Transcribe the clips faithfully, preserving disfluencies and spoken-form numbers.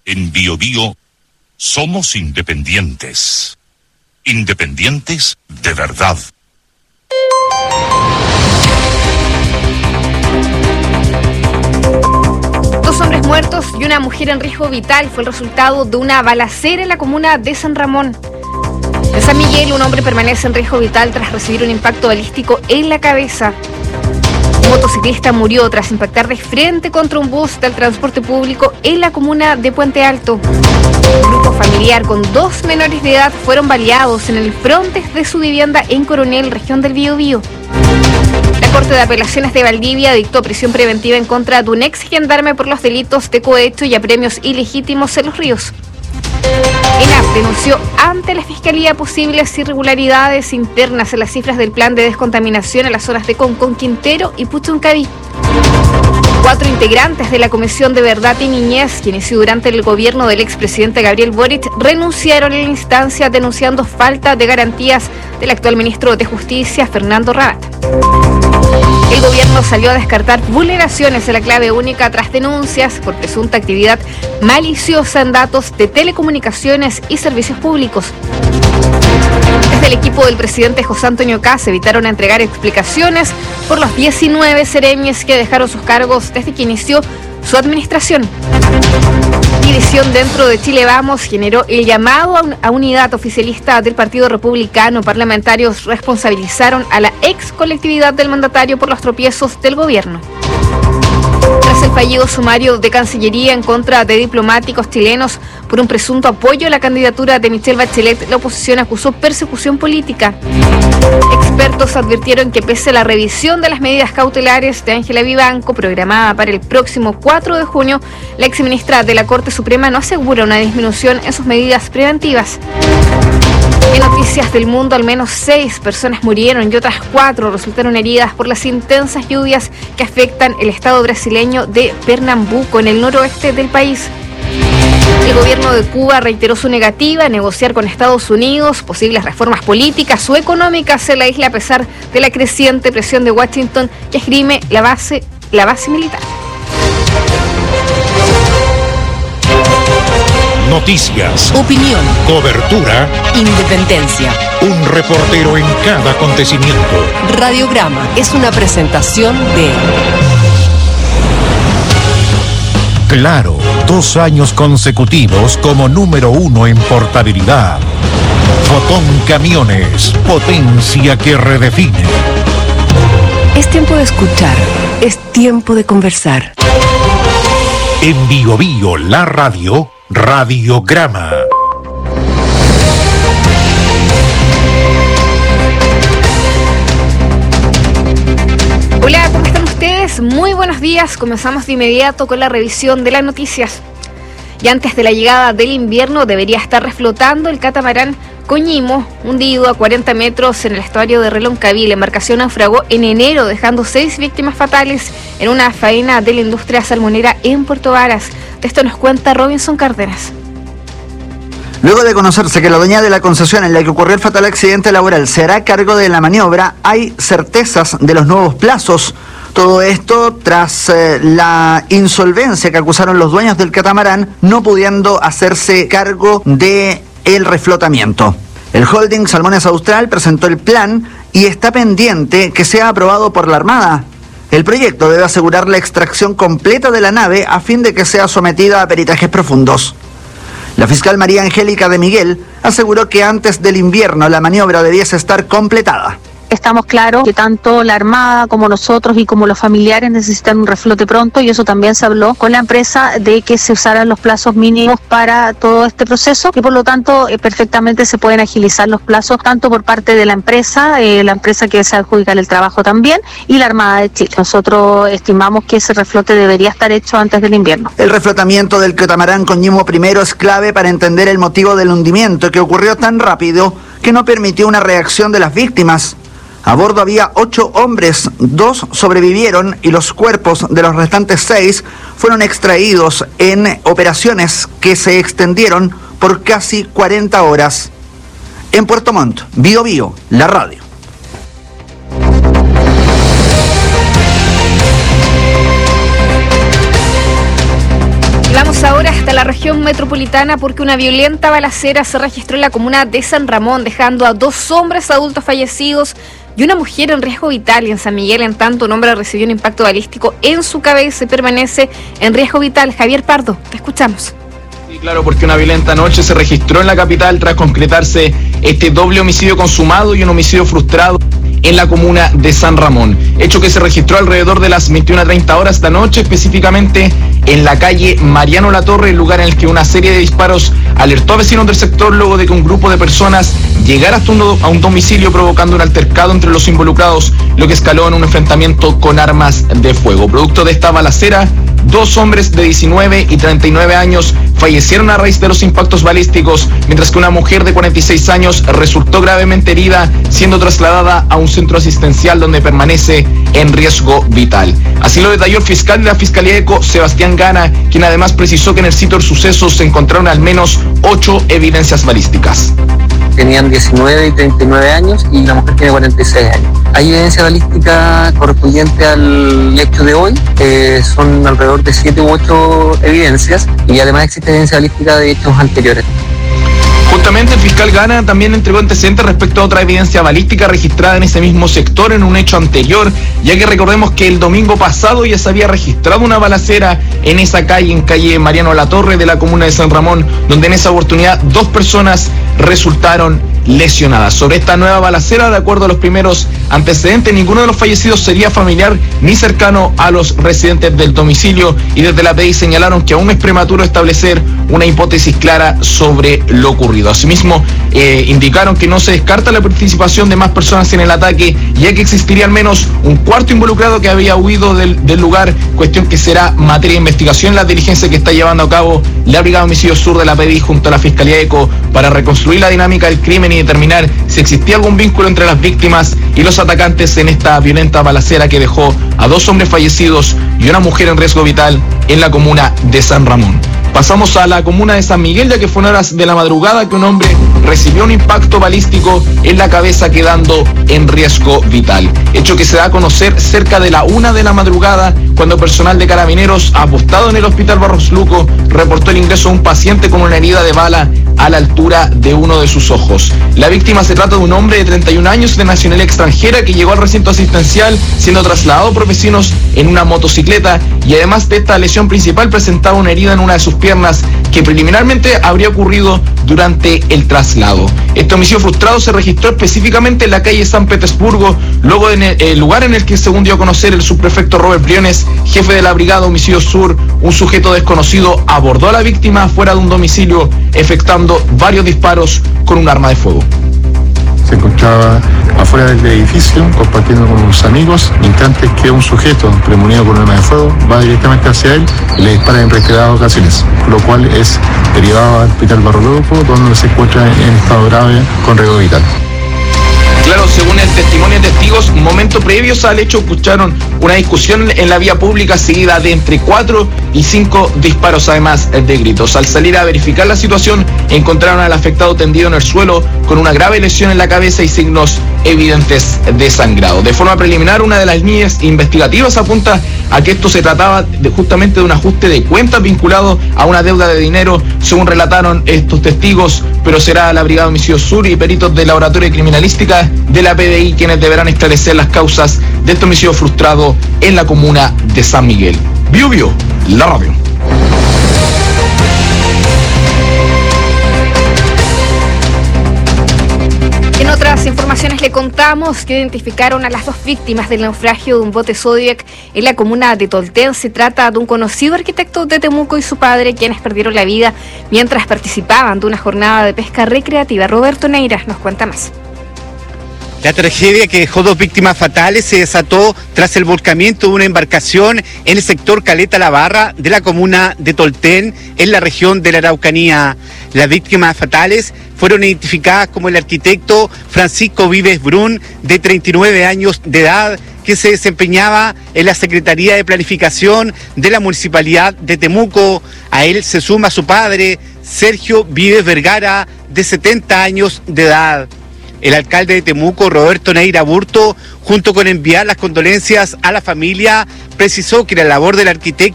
En Bio Bio somos independientes. Independientes de verdad. Dos hombres muertos y una mujer en riesgo vital fue el resultado de una balacera en la comuna de San Ramón. En San Miguel, un hombre permanece en riesgo vital tras recibir un impacto balístico en la cabeza. Un motociclista murió tras impactar de frente contra un bus del transporte público en la comuna de Puente Alto. Un grupo familiar con dos menores de edad fueron baleados en el frontis de su vivienda en Coronel, región del Biobío. La Corte de Apelaciones de Valdivia dictó prisión preventiva en contra de un ex gendarme por los delitos de cohecho y apremios ilegítimos en Los Ríos. ENAP denunció ante la Fiscalía posibles irregularidades internas en las cifras del plan de descontaminación en las zonas de Concón, Quintero y Puchuncaví. Cuatro integrantes de la Comisión de Verdad y Niñez, que inició durante el gobierno del expresidente Gabriel Boric, renunciaron en la instancia denunciando falta de garantías del actual ministro de Justicia, Fernando Rabat. El gobierno salió a descartar vulneraciones de la clave única tras denuncias por presunta actividad maliciosa en datos de telecomunicaciones y servicios públicos. Desde el equipo del presidente José Antonio Kast evitaron entregar explicaciones por los diecinueve seremies que dejaron sus cargos desde que inició su administración. División dentro de Chile Vamos generó el llamado a, un, a unidad oficialista del Partido Republicano. Parlamentarios responsabilizaron a la ex colectividad del mandatario por los tropiezos del gobierno. Tras el fallido sumario de Cancillería en contra de diplomáticos chilenos por un presunto apoyo a la candidatura de Michelle Bachelet, la oposición acusó persecución política. Expertos advirtieron que pese a la revisión de las medidas cautelares de Ángela Vivanco, programada para el próximo cuatro de junio, la exministra de la Corte Suprema no asegura una disminución en sus medidas preventivas. En noticias del mundo, al menos seis personas murieron y otras cuatro resultaron heridas por las intensas lluvias que afectan el estado brasileño de Pernambuco, en el noroeste del país. El gobierno de Cuba reiteró su negativa a negociar con Estados Unidos posibles reformas políticas o económicas en la isla a pesar de la creciente presión de Washington que esgrime la base, la base militar. Noticias, opinión, cobertura, independencia. Un reportero en cada acontecimiento. Radiograma es una presentación de Claro, dos años consecutivos como número uno en portabilidad. Fotón Camiones, potencia que redefine. Es tiempo de escuchar, es tiempo de conversar. En Bio Bio, la radio, Radiograma. Hola, ¿cómo están ustedes? Muy buenos días. Comenzamos de inmediato con la revisión de las noticias. Y antes de la llegada del invierno debería estar reflotando el catamarán Coñimo, hundido a cuarenta metros en el estuario de Reloncaví. La embarcación naufragó en enero, dejando seis víctimas fatales en una faena de la industria salmonera en Puerto Varas. De esto nos cuenta Robinson Cárdenas. Luego de conocerse que la dueña de la concesión en la que ocurrió el fatal accidente laboral se hará cargo de la maniobra, hay certezas de los nuevos plazos. Todo esto tras eh, la insolvencia que acusaron los dueños del catamarán, no pudiendo hacerse cargo de el reflotamiento. El holding Salmones Austral presentó el plan y está pendiente que sea aprobado por la Armada. El proyecto debe asegurar la extracción completa de la nave a fin de que sea sometida a peritajes profundos. La fiscal María Angélica de Miguel aseguró que antes del invierno la maniobra debiese estar completada. Estamos claros que tanto la Armada como nosotros y como los familiares necesitan un reflote pronto, y eso también se habló con la empresa de que se usaran los plazos mínimos para todo este proceso, y por lo tanto eh, perfectamente se pueden agilizar los plazos tanto por parte de la empresa, eh, la empresa que se adjudica el trabajo también, y la Armada de Chile. Nosotros estimamos que ese reflote debería estar hecho antes del invierno. El reflotamiento del catamarán Coñimo primero es clave para entender el motivo del hundimiento, que ocurrió tan rápido que no permitió una reacción de las víctimas. A bordo había ocho hombres, dos sobrevivieron y los cuerpos de los restantes seis fueron extraídos en operaciones que se extendieron por casi cuarenta horas. En Puerto Montt, Bio Bio, la radio. Vamos ahora hasta la región metropolitana porque una violenta balacera se registró en la comuna de San Ramón, dejando a dos hombres adultos fallecidos y una mujer en riesgo vital. Y en San Miguel, en tanto, un hombre recibió un impacto balístico en su cabeza y permanece en riesgo vital. Javier Pardo, te escuchamos. Sí, claro, porque una violenta noche se registró en la capital tras concretarse este doble homicidio consumado y un homicidio frustrado en la comuna de San Ramón. Hecho que se registró alrededor de las veintiuna treinta horas esta noche, específicamente en la calle Mariano Latorre, el lugar en el que una serie de disparos alertó a vecinos del sector luego de que un grupo de personas llegara hasta un, do- a un domicilio provocando un altercado entre los involucrados, lo que escaló en un enfrentamiento con armas de fuego. Producto de esta balacera, dos hombres de diecinueve y treinta y nueve años fallecieron a raíz de los impactos balísticos, mientras que una mujer de cuarenta y seis años resultó gravemente herida, siendo trasladada a un centro asistencial donde permanece en riesgo vital. Así lo detalló el fiscal de la Fiscalía ECO, Sebastián Gana, quien además precisó que en el sitio del suceso se encontraron al menos ocho evidencias balísticas. Tenían diecinueve y treinta y nueve años y la mujer tiene cuarenta y seis años. Hay evidencia balística correspondiente al hecho de hoy, eh, son alrededor de siete u ocho evidencias y además existe evidencia balística de hechos anteriores. Justamente el fiscal Gana también entregó antecedentes respecto a otra evidencia balística registrada en ese mismo sector en un hecho anterior, ya que recordemos que el domingo pasado ya se había registrado una balacera en esa calle, en calle Mariano Latorre de la comuna de San Ramón, donde en esa oportunidad dos personas resultaron lesionadas. Sobre esta nueva balacera, de acuerdo a los primeros antecedentes, ninguno de los fallecidos sería familiar ni cercano a los residentes del domicilio, y desde la P D I señalaron que aún es prematuro establecer una hipótesis clara sobre lo ocurrido. Asimismo, eh, indicaron que no se descarta la participación de más personas en el ataque, ya que existiría al menos un cuarto involucrado que había huido del, del lugar, cuestión que será materia de investigación, la diligencia que está llevando a cabo la Brigada de Homicidio Sur de la P D I junto a la Fiscalía ECO para reconstruir la dinámica del crimen y determinar si existía algún vínculo entre las víctimas y los atacantes en esta violenta balacera que dejó a dos hombres fallecidos y una mujer en riesgo vital en la comuna de San Ramón. Pasamos a la comuna de San Miguel, ya que fue en horas de la madrugada que un hombre recibió un impacto balístico en la cabeza, quedando en riesgo vital. Hecho que se da a conocer cerca de la una de la madrugada, cuando personal de carabineros apostado en el hospital Barros Luco reportó el ingreso de un paciente con una herida de bala a la altura de uno de sus ojos. La víctima se trata de un hombre de treinta y un años de nacionalidad extranjera que llegó al recinto asistencial siendo trasladado por vecinos en una motocicleta, y además de esta lesión principal presentaba una herida en una de sus piernas que preliminarmente habría ocurrido durante el traslado. Este homicidio frustrado se registró específicamente en la calle San Petersburgo, luego en el, el lugar en el que, según dio a conocer el subprefecto Robert Briones, jefe de la Brigada de Homicidio Sur, un sujeto desconocido abordó a la víctima fuera de un domicilio, efectuando varios disparos con un arma de fuego. Se encontraba afuera del edificio compartiendo con unos amigos, instantes que un sujeto premonido con un arma de fuego va directamente hacia él y le dispara en reiteradas ocasiones, lo cual es derivado al hospital Barro Luco, donde se encuentra en estado grave con riesgo vital. Claro, según el testimonio de testigos, momentos previos al hecho escucharon una discusión en la vía pública seguida de entre cuatro y cinco disparos, además de gritos. Al salir a verificar la situación, encontraron al afectado tendido en el suelo con una grave lesión en la cabeza y signos evidentes de sangrado. De forma preliminar, una de las líneas investigativas apunta a que esto se trataba de, justamente de un ajuste de cuentas vinculado a una deuda de dinero, según relataron estos testigos, pero será la Brigada de Homicidio Sur y peritos del Laboratorio de Criminalística de la P D I quienes deberán esclarecer las causas de este homicidio frustrado en la comuna de San Miguel. Bio Bio, la radio. En otras informaciones le contamos que identificaron a las dos víctimas del naufragio de un bote Zodiac en la comuna de Tolten. Se trata de un conocido arquitecto de Temuco y su padre, quienes perdieron la vida mientras participaban de una jornada de pesca recreativa. Roberto Neira nos cuenta más. La tragedia que dejó dos víctimas fatales se desató tras el volcamiento de una embarcación en el sector Caleta La Barra de la comuna de Tolten, en la región de la Araucanía. Las víctimas fatales fueron identificadas como el arquitecto Francisco Vives Brun, de treinta y nueve años de edad, que se desempeñaba en la Secretaría de Planificación de la Municipalidad de Temuco. A él se suma su padre, Sergio Vives Vergara, de setenta años de edad. El alcalde de Temuco, Roberto Neira Burto, junto con enviar las condolencias a la familia, precisó que la labor del arquitecto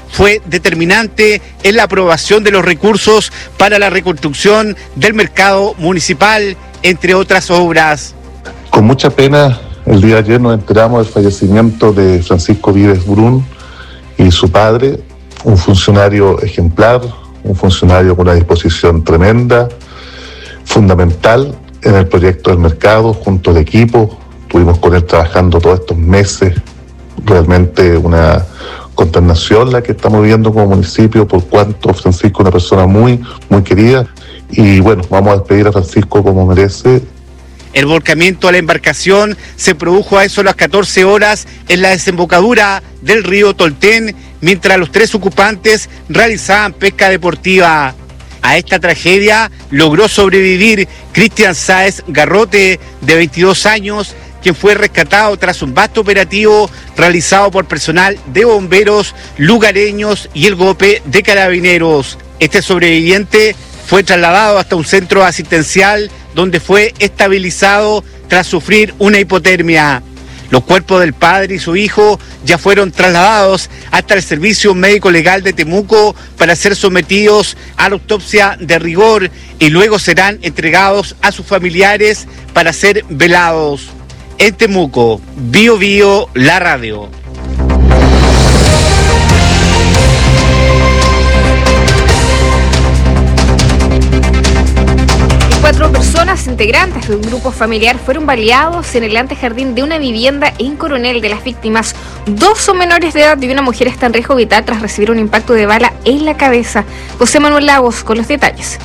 fue determinante en la aprobación de los recursos para la reconstrucción del mercado municipal, entre otras obras. Con mucha pena, el día de ayer nos enteramos del fallecimiento de Francisco Vives Brun y su padre, un funcionario ejemplar, un funcionario con una disposición tremenda, fundamental en el proyecto del mercado, junto al equipo. Estuvimos con él trabajando todos estos meses, realmente una consternación la que estamos viviendo como municipio, por cuanto Francisco es una persona muy, muy querida, y bueno, vamos a despedir a Francisco como merece. El volcamiento a la embarcación se produjo a eso de las catorce horas en la desembocadura del río Toltén, mientras los tres ocupantes realizaban pesca deportiva. A esta tragedia logró sobrevivir Cristian Sáez Garrote, de veintidós años, quien fue rescatado tras un vasto operativo realizado por personal de bomberos, lugareños y el GOPE de Carabineros. Este sobreviviente fue trasladado hasta un centro asistencial donde fue estabilizado tras sufrir una hipotermia. Los cuerpos del padre y su hijo ya fueron trasladados hasta el Servicio Médico Legal de Temuco para ser sometidos a la autopsia de rigor y luego serán entregados a sus familiares para ser velados. En Temuco, Bio Bio, la radio. Cuatro personas integrantes de un grupo familiar fueron baleados en el antejardín de una vivienda en Coronel. De las víctimas, dos son menores de edad y una mujer está en riesgo vital tras recibir un impacto de bala en la cabeza. José Manuel Lagos con los detalles.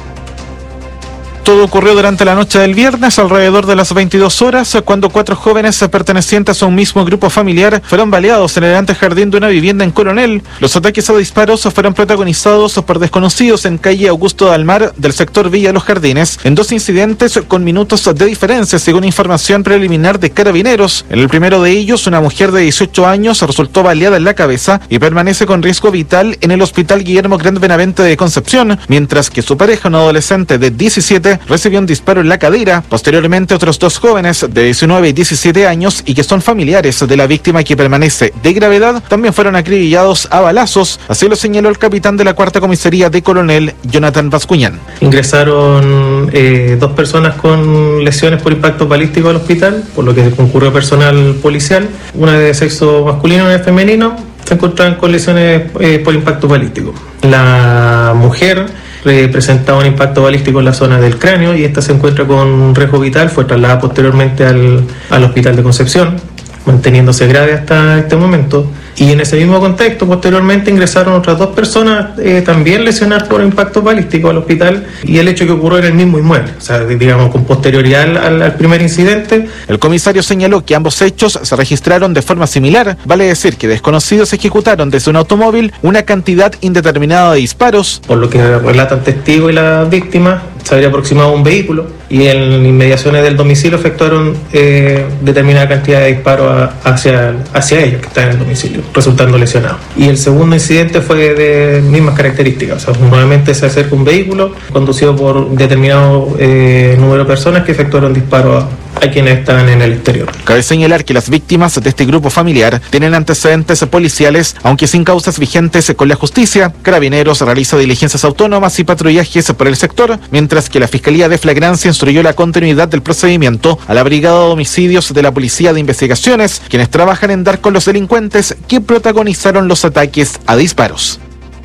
Todo ocurrió durante la noche del viernes, alrededor de las veintidós horas, cuando cuatro jóvenes pertenecientes a un mismo grupo familiar fueron baleados en el antejardín de una vivienda en Coronel. Los ataques a disparos fueron protagonizados por desconocidos en calle Augusto de Almar, del sector Villa Los Jardines, en dos incidentes con minutos de diferencia, según información preliminar de Carabineros. En el primero de ellos, una mujer de dieciocho años resultó baleada en la cabeza y permanece con riesgo vital en el Hospital Guillermo Grande Benavente de Concepción, mientras que su pareja, un adolescente de diecisiete, recibió un disparo en la cadera. Posteriormente, otros dos jóvenes de diecinueve y diecisiete años y que son familiares de la víctima, que permanece de gravedad, también fueron acribillados a balazos. Así lo señaló el capitán de la cuarta comisaría de Coronel, Jonathan Bascuñán. Ingresaron eh, dos personas con lesiones por impacto balístico al hospital, por lo que concurrió personal policial, una de sexo masculino y una de femenino. Se encontraban con lesiones eh, por impacto balístico. La mujer Eh, presentaba un impacto balístico en la zona del cráneo y esta se encuentra con riesgo vital. Fue trasladada posteriormente al, al hospital de Concepción, manteniéndose grave hasta este momento. Y en ese mismo contexto, posteriormente ingresaron otras dos personas eh, también lesionadas por impacto balístico al hospital, y el hecho que ocurrió en el mismo inmueble, o sea, digamos, con posterioridad al, al primer incidente. El comisario señaló que ambos hechos se registraron de forma similar, vale decir que desconocidos ejecutaron desde un automóvil una cantidad indeterminada de disparos. Por lo que relatan testigos y la víctima, se habría aproximado un vehículo y en inmediaciones del domicilio efectuaron eh, determinada cantidad de disparos a, hacia, hacia ellos que están en el domicilio, resultando lesionados. Y el segundo incidente fue de mismas características, o sea, nuevamente se acerca un vehículo conducido por determinado eh, número de personas que efectuaron disparos a, a quienes estaban en el exterior. Cabe señalar que las víctimas de este grupo familiar tienen antecedentes policiales, aunque sin causas vigentes con la justicia. Carabineros realiza diligencias autónomas y patrullajes por el sector, mientras que la Fiscalía de Flagrancia instruyó la continuidad del procedimiento a la Brigada de Homicidios de la Policía de Investigaciones, quienes trabajan en dar con los delincuentes que protagonizaron los ataques a disparos.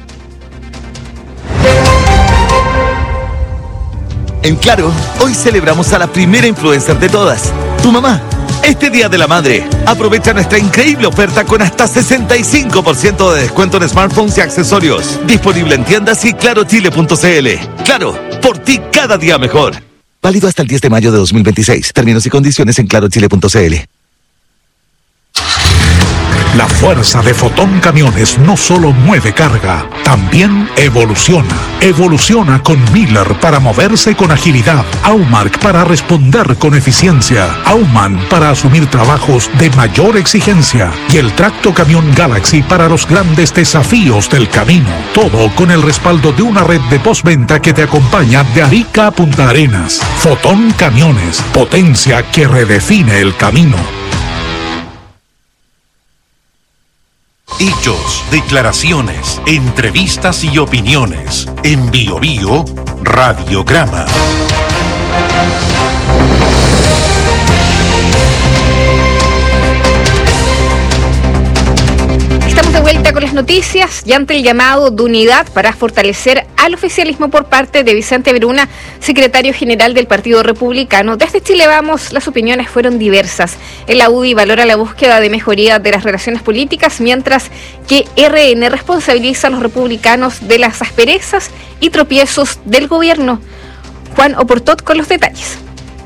En Claro, hoy celebramos a la primera influencer de todas, tu mamá. Este Día de la Madre, aprovecha nuestra increíble oferta con hasta sesenta y cinco por ciento de descuento en smartphones y accesorios. Disponible en tiendas y claro chile punto c l. Claro, por ti cada día mejor. Válido hasta el diez de mayo de dos mil veintiséis. Términos y condiciones en claro chile punto c l. La fuerza de Fotón Camiones no solo mueve carga, también evoluciona. Evoluciona con Miller para moverse con agilidad, Aumark para responder con eficiencia, Auman para asumir trabajos de mayor exigencia y el Tracto Camión Galaxy para los grandes desafíos del camino. Todo con el respaldo de una red de postventa que te acompaña de Arica a Punta Arenas. Fotón Camiones, potencia que redefine el camino. Hechos, declaraciones, entrevistas y opiniones. En Bio Bio, Radiograma. Estamos de vuelta con las noticias y ante el llamado de unidad para fortalecer al oficialismo por parte de Vicente Bruna, secretario general del Partido Republicano. Desde Chile Vamos, las opiniones fueron diversas. El A U D I valora la búsqueda de mejoría de las relaciones políticas, mientras que R N responsabiliza a los republicanos de las asperezas y tropiezos del gobierno. Juan Oportot con los detalles.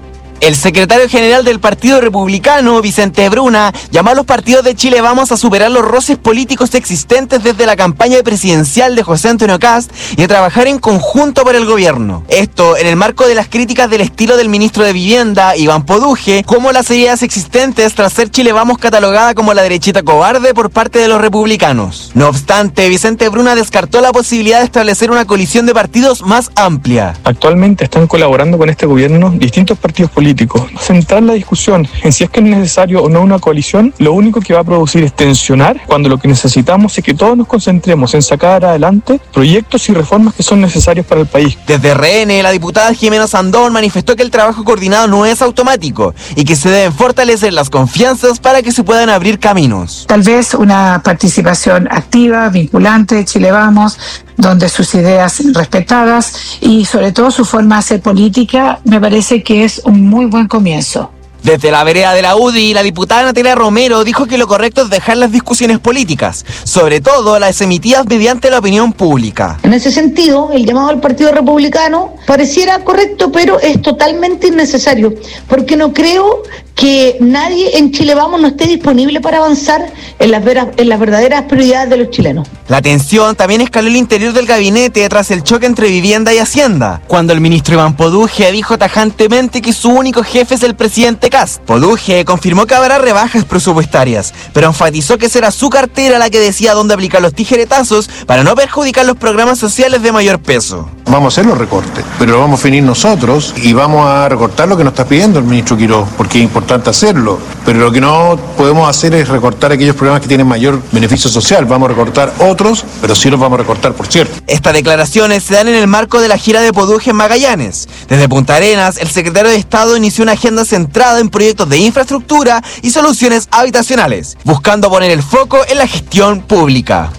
El secretario general del Partido Republicano, Vicente Bruna, llamó a los partidos de Chile Vamos a superar los roces políticos existentes desde la campaña presidencial de José Antonio Kast y a trabajar en conjunto por el gobierno. Esto en el marco de las críticas del estilo del ministro de Vivienda, Iván Poduje, como las heridas existentes tras ser Chile Vamos catalogada como la derechita cobarde por parte de los republicanos. No obstante, Vicente Bruna descartó la posibilidad de establecer una coalición de partidos más amplia. Actualmente están colaborando con este gobierno distintos partidos políticos. Centrar la discusión en si es que es necesario o no una coalición, lo único que va a producir es tensionar, cuando lo que necesitamos es que todos nos concentremos en sacar adelante proyectos y reformas que son necesarios para el país. Desde R N, la diputada Jimena Sandón manifestó que el trabajo coordinado no es automático y que se deben fortalecer las confianzas para que se puedan abrir caminos. Tal vez una participación activa, vinculante de Chile Vamos, donde sus ideas sean respetadas y sobre todo su forma de hacer política, me parece que es un muy buen comienzo. Desde la vereda de la U D I, la diputada Natalia Romero dijo que lo correcto es dejar las discusiones políticas, sobre todo las emitidas mediante la opinión pública. En ese sentido, el llamado al Partido Republicano pareciera correcto, pero es totalmente innecesario, porque no creo que nadie en Chile Vamos no esté disponible para avanzar en las, veras, en las verdaderas prioridades de los chilenos. La tensión también escaló el interior del gabinete tras el choque entre Vivienda y Hacienda, cuando el ministro Iván Poduje dijo tajantemente que su único jefe es el presidente Kast. Poduje confirmó que habrá rebajas presupuestarias, pero enfatizó que será su cartera la que decida dónde aplicar los tijeretazos para no perjudicar los programas sociales de mayor peso. Vamos a hacer los recortes, pero lo vamos a definir nosotros y vamos a recortar lo que nos está pidiendo el ministro Quiroz, porque es importante hacerlo, pero lo que no podemos hacer es recortar aquellos programas que tienen mayor beneficio social. Vamos a recortar otros, pero sí los vamos a recortar, por cierto. Estas declaraciones se dan en el marco de la gira de Poduje en Magallanes. Desde Punta Arenas, el secretario de Estado inició una agenda centrada en proyectos de infraestructura y soluciones habitacionales, buscando poner el foco en la gestión pública.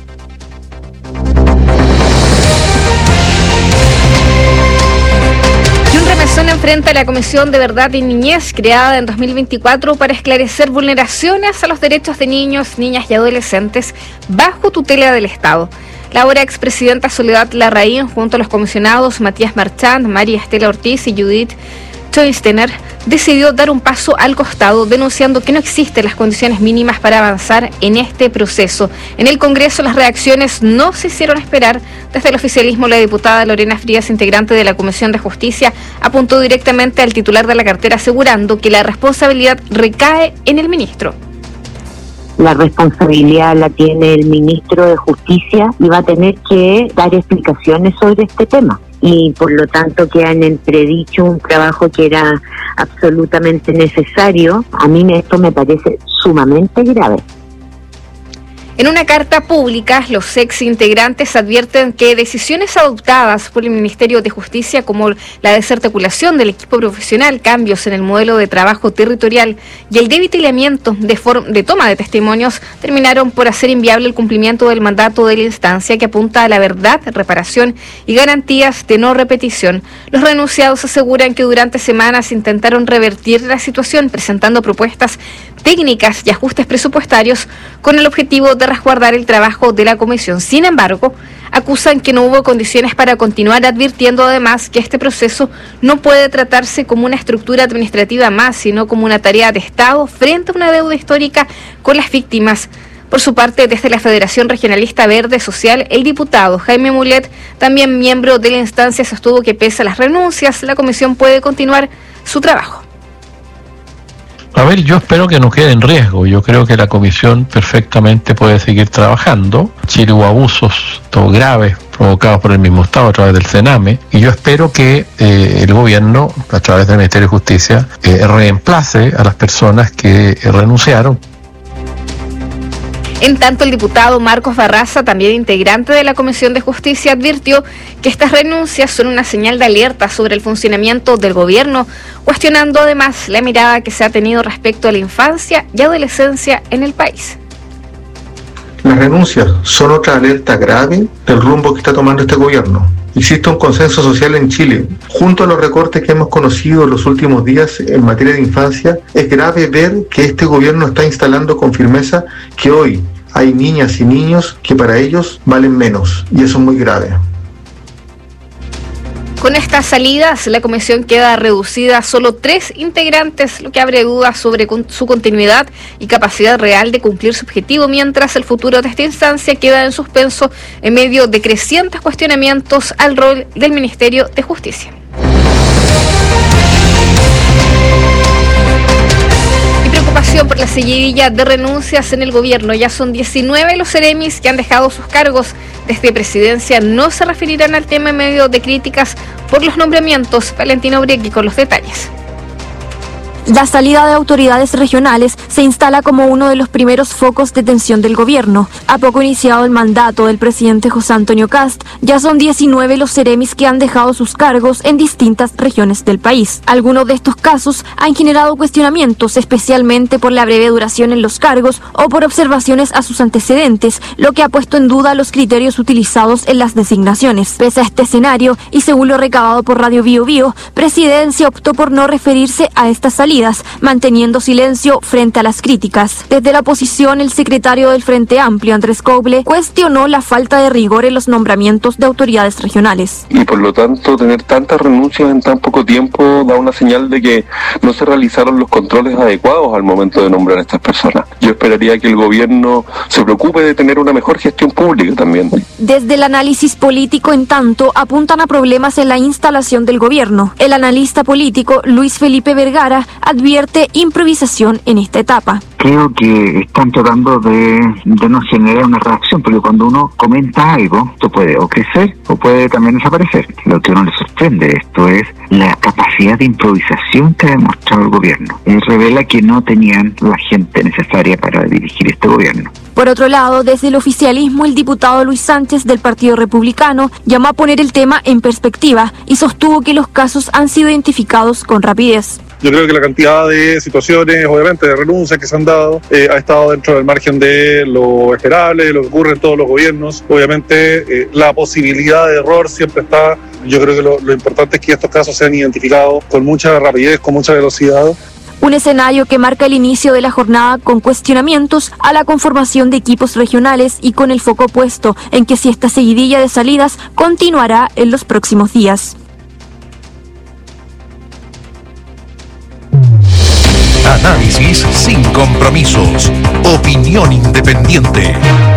Enfrenta a la Comisión de Verdad y Niñez, creada en dos mil veinticuatro para esclarecer vulneraciones a los derechos de niños, niñas y adolescentes bajo tutela del Estado. La ahora expresidenta Soledad Larraín, junto a los comisionados Matías Marchand, María Estela Ortiz y Judith Choistener, decidió dar un paso al costado, denunciando que no existen las condiciones mínimas para avanzar en este proceso. En el Congreso las reacciones no se hicieron esperar. Desde el oficialismo, la diputada Lorena Frías, integrante de la Comisión de Justicia, apuntó directamente al titular de la cartera, asegurando que la responsabilidad recae en el ministro. La responsabilidad la tiene el ministro de Justicia y va a tener que dar explicaciones sobre este tema. Y por lo tanto queda en entredicho un trabajo que era absolutamente necesario. A mí esto me parece sumamente grave. En una carta pública, los ex integrantes advierten que decisiones adoptadas por el Ministerio de Justicia, como la desarticulación del equipo profesional, cambios en el modelo de trabajo territorial y el debilitamiento de, de toma de testimonios, terminaron por hacer inviable el cumplimiento del mandato de la instancia, que apunta a la verdad, reparación y garantías de no repetición. Los renunciados aseguran que durante semanas intentaron revertir la situación, presentando propuestas técnicas y ajustes presupuestarios con el objetivo de resguardar el trabajo de la comisión. Sin embargo, acusan que no hubo condiciones para continuar, advirtiendo además que este proceso no puede tratarse como una estructura administrativa más, sino como una tarea de Estado frente a una deuda histórica con las víctimas. Por su parte, desde la Federación Regionalista Verde Social, el diputado Jaime Mulet, también miembro de la instancia, sostuvo que pese a las renuncias, la comisión puede continuar su trabajo. A ver, yo espero que no quede en riesgo. Yo creo que la comisión perfectamente puede seguir trabajando. Chile hubo abusos, todo graves, provocados por el mismo Estado a través del CENAME, y yo espero que eh, el gobierno, a través del Ministerio de Justicia, eh, reemplace a las personas que eh, renunciaron. En tanto, el diputado Marcos Barraza, también integrante de la Comisión de Justicia, advirtió que estas renuncias son una señal de alerta sobre el funcionamiento del gobierno, cuestionando además la mirada que se ha tenido respecto a la infancia y adolescencia en el país. Las renuncias son otra alerta grave del rumbo que está tomando este gobierno. Existe un consenso social en Chile. Junto a los recortes que hemos conocido en los últimos días en materia de infancia, es grave ver que este gobierno está instalando con firmeza que hoy hay niñas y niños que para ellos valen menos, y eso es muy grave. Con estas salidas, la comisión queda reducida a solo tres integrantes, lo que abre dudas sobre con su continuidad y capacidad real de cumplir su objetivo, mientras el futuro de esta instancia queda en suspenso en medio de crecientes cuestionamientos al rol del Ministerio de Justicia. Y preocupación por la seguidilla de renuncias en el gobierno. Ya son diecinueve los seremis que han dejado sus cargos. Desde Presidencia no se referirán al tema en medio de críticas por los nombramientos. Valentina Uriegui con los detalles. La salida de autoridades regionales se instala como uno de los primeros focos de tensión del gobierno. A poco iniciado el mandato del presidente José Antonio Kast, ya son diecinueve los seremis que han dejado sus cargos en distintas regiones del país. Algunos de estos casos han generado cuestionamientos, especialmente por la breve duración en los cargos o por observaciones a sus antecedentes, lo que ha puesto en duda los criterios utilizados en las designaciones. Pese a este escenario, y según lo recabado por Radio Bio Bio, Presidencia optó por no referirse a estas salidas, manteniendo silencio frente a las críticas. Desde la oposición, el secretario del Frente Amplio, Andrés Coble, cuestionó la falta de rigor en los nombramientos de autoridades regionales. Y por lo tanto, tener tantas renuncias en tan poco tiempo da una señal de que no se realizaron los controles adecuados al momento de nombrar a estas personas. Yo esperaría que el gobierno se preocupe de tener una mejor gestión pública también. Desde el análisis político, en tanto, apuntan a problemas en la instalación del gobierno. El analista político Luis Felipe Vergara advierte improvisación en esta etapa. Creo que están tratando de, de no generar una reacción, porque cuando uno comenta algo, esto puede o crecer o puede también desaparecer. Lo que a uno le sorprende de esto es la capacidad de improvisación que ha demostrado el gobierno. Eh, revela que no tenían la gente necesaria para dirigir este gobierno. Por otro lado, desde el oficialismo, el diputado Luis Sánchez del Partido Republicano llamó a poner el tema en perspectiva y sostuvo que los casos han sido identificados con rapidez. Yo creo que la cantidad de situaciones, obviamente, de renuncias que se han dado, eh, ha estado dentro del margen de lo esperable, de lo que ocurre en todos los gobiernos. Obviamente, eh, la posibilidad de error siempre está. Yo creo que lo, lo importante es que estos casos sean identificados con mucha rapidez, con mucha velocidad. Un escenario que marca el inicio de la jornada con cuestionamientos a la conformación de equipos regionales y con el foco puesto en que si esta seguidilla de salidas continuará en los próximos días. Análisis sin compromisos. Opinión independiente.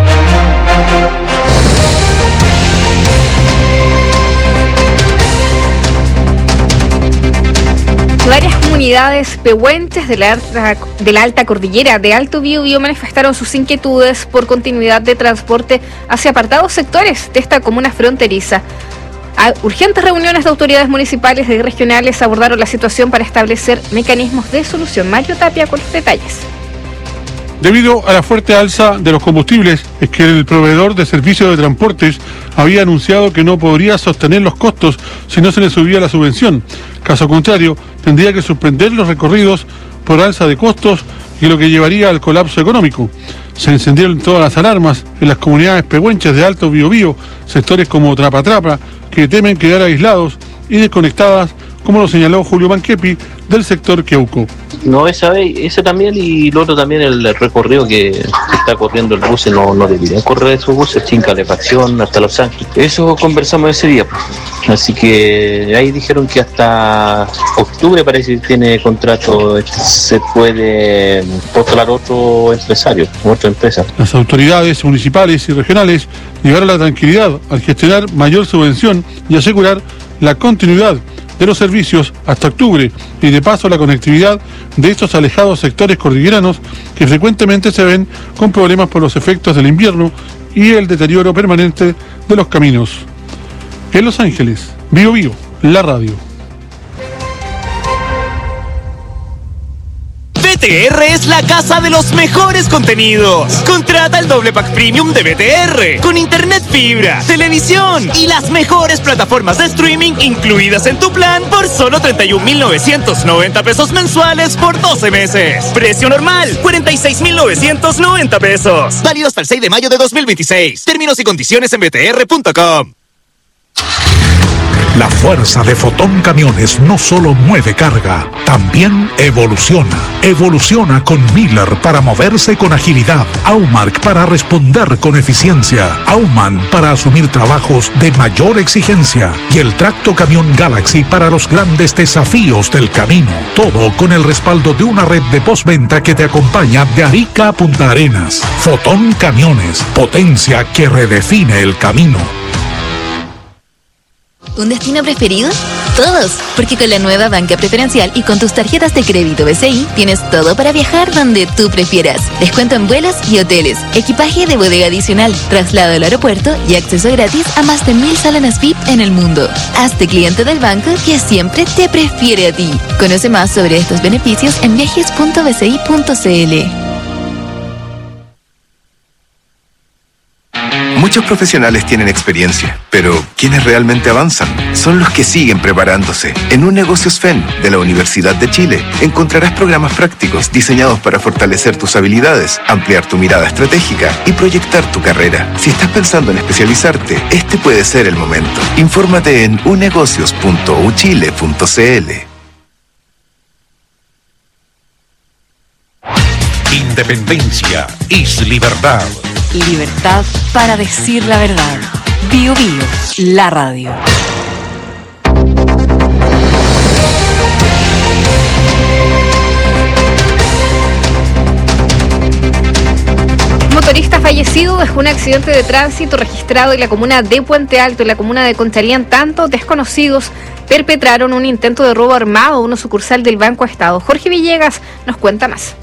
Varias comunidades pehuenches de la, alta, de la alta cordillera de Alto Biobío manifestaron sus inquietudes por continuidad de transporte hacia apartados sectores de esta comuna fronteriza. A urgentes reuniones de autoridades municipales y regionales abordaron la situación para establecer mecanismos de solución. Mario Tapia con los detalles. Debido a la fuerte alza de los combustibles, es que el proveedor de servicios de transportes había anunciado que no podría sostener los costos si no se le subía la subvención. Caso contrario, tendría que suspender los recorridos por alza de costos y lo que llevaría al colapso económico. Se encendieron todas las alarmas en las comunidades pehuenches de Alto Biobío, sectores como Trapa Trapa, que temen quedar aislados y desconectadas, como lo señaló Julio Manquepi, del sector Queuco. No, esa ese también, y lo otro también, el recorrido que, que está corriendo el bus, no, no deberían correr esos buses sin calefacción hasta Los Ángeles. Eso conversamos ese día, pues. Así que ahí dijeron que hasta octubre parece que tiene contrato, se puede postular otro empresario, otra empresa. Las autoridades municipales y regionales llegaron a la tranquilidad al gestionar mayor subvención y asegurar la continuidad de los servicios hasta octubre y de paso la conectividad de estos alejados sectores cordilleranos que frecuentemente se ven con problemas por los efectos del invierno y el deterioro permanente de los caminos. En Los Ángeles, Bio Bio, la radio. B T R es la casa de los mejores contenidos. Contrata el doble pack premium de B T R con internet fibra, televisión y las mejores plataformas de streaming incluidas en tu plan por solo treinta y un mil novecientos noventa pesos mensuales por doce meses. Precio normal, cuarenta y seis mil novecientos noventa pesos. Válido hasta el seis de mayo de dos mil veintiséis. Términos y condiciones en b t r punto com. La fuerza de Fotón Camiones no solo mueve carga, también evoluciona. Evoluciona con Miller para moverse con agilidad, Aumark para responder con eficiencia, Auman para asumir trabajos de mayor exigencia y el Tracto Camión Galaxy para los grandes desafíos del camino. Todo con el respaldo de una red de postventa que te acompaña de Arica a Punta Arenas. Fotón Camiones, potencia que redefine el camino. ¿Un destino preferido? Todos, porque con la nueva banca preferencial y con tus tarjetas de crédito B C I tienes todo para viajar donde tú prefieras. Descuento en vuelos y hoteles, equipaje de bodega adicional, traslado al aeropuerto y acceso gratis a más de mil salones V I P en el mundo. Hazte cliente del banco que siempre te prefiere a ti. Conoce más sobre estos beneficios en viajes punto b c i punto c l. Muchos profesionales tienen experiencia, pero quienes realmente avanzan son los que siguen preparándose. En Un Negocios F E N de la Universidad de Chile encontrarás programas prácticos diseñados para fortalecer tus habilidades, ampliar tu mirada estratégica y proyectar tu carrera. Si estás pensando en especializarte, este puede ser el momento. Infórmate en u negocios punto u chile punto c l. Independencia es libertad. Libertad para decir la verdad. Bio Bio, la radio. Un motorista fallecido dejó un accidente de tránsito registrado en la comuna de Puente Alto, en la comuna de Conchalí. En tanto, desconocidos perpetraron un intento de robo armado a una sucursal del Banco Estado. Jorge Villegas nos cuenta más.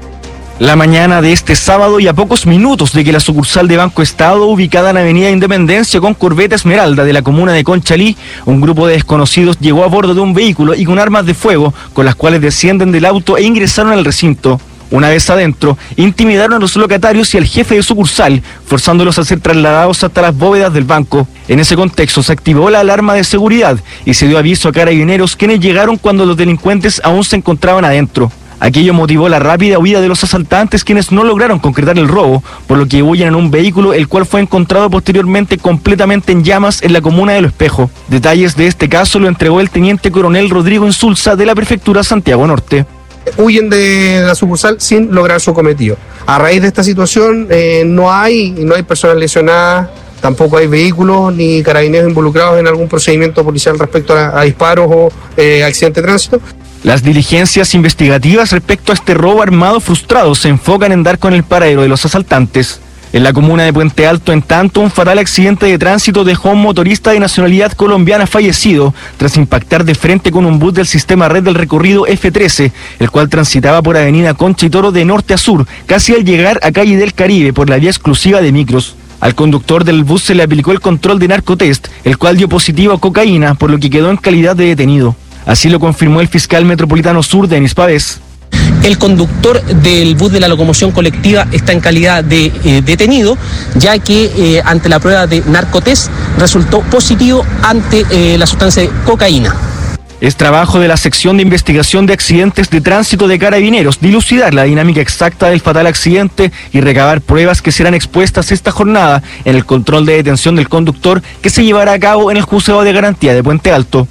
La mañana de este sábado y a pocos minutos de que la sucursal de Banco Estado, ubicada en Avenida Independencia con Corbeta Esmeralda de la comuna de Conchalí, un grupo de desconocidos llegó a bordo de un vehículo y con armas de fuego, con las cuales descienden del auto e ingresaron al recinto. Una vez adentro, intimidaron a los locatarios y al jefe de sucursal, forzándolos a ser trasladados hasta las bóvedas del banco. En ese contexto se activó la alarma de seguridad y se dio aviso a carabineros, quienes llegaron cuando los delincuentes aún se encontraban adentro. Aquello motivó la rápida huida de los asaltantes, quienes no lograron concretar el robo, por lo que huyen en un vehículo, el cual fue encontrado posteriormente completamente en llamas en la comuna de Lo Espejo. Detalles de este caso lo entregó el teniente coronel Rodrigo Insulza de la prefectura Santiago Norte. Huyen de la sucursal sin lograr su cometido. A raíz de esta situación eh, no hay no hay personas lesionadas, tampoco hay vehículos ni carabineros involucrados en algún procedimiento policial respecto a, a disparos o eh, accidente de tránsito. Las diligencias investigativas respecto a este robo armado frustrado se enfocan en dar con el paradero de los asaltantes. En la comuna de Puente Alto, en tanto, un fatal accidente de tránsito dejó a un motorista de nacionalidad colombiana fallecido tras impactar de frente con un bus del sistema red del recorrido F trece, el cual transitaba por Avenida Concha y Toro de norte a sur, casi al llegar a Calle del Caribe por la vía exclusiva de micros. Al conductor del bus se le aplicó el control de narcotest, el cual dio positivo a cocaína, por lo que quedó en calidad de detenido. Así lo confirmó el fiscal metropolitano sur, Denis Pavés. El conductor del bus de la locomoción colectiva está en calidad de eh, detenido, ya que eh, ante la prueba de narcotest resultó positivo ante eh, la sustancia de cocaína. Es trabajo de la sección de investigación de accidentes de tránsito de Carabineros dilucidar la dinámica exacta del fatal accidente y recabar pruebas que serán expuestas esta jornada en el control de detención del conductor, que se llevará a cabo en el Juzgado de Garantía de Puente Alto.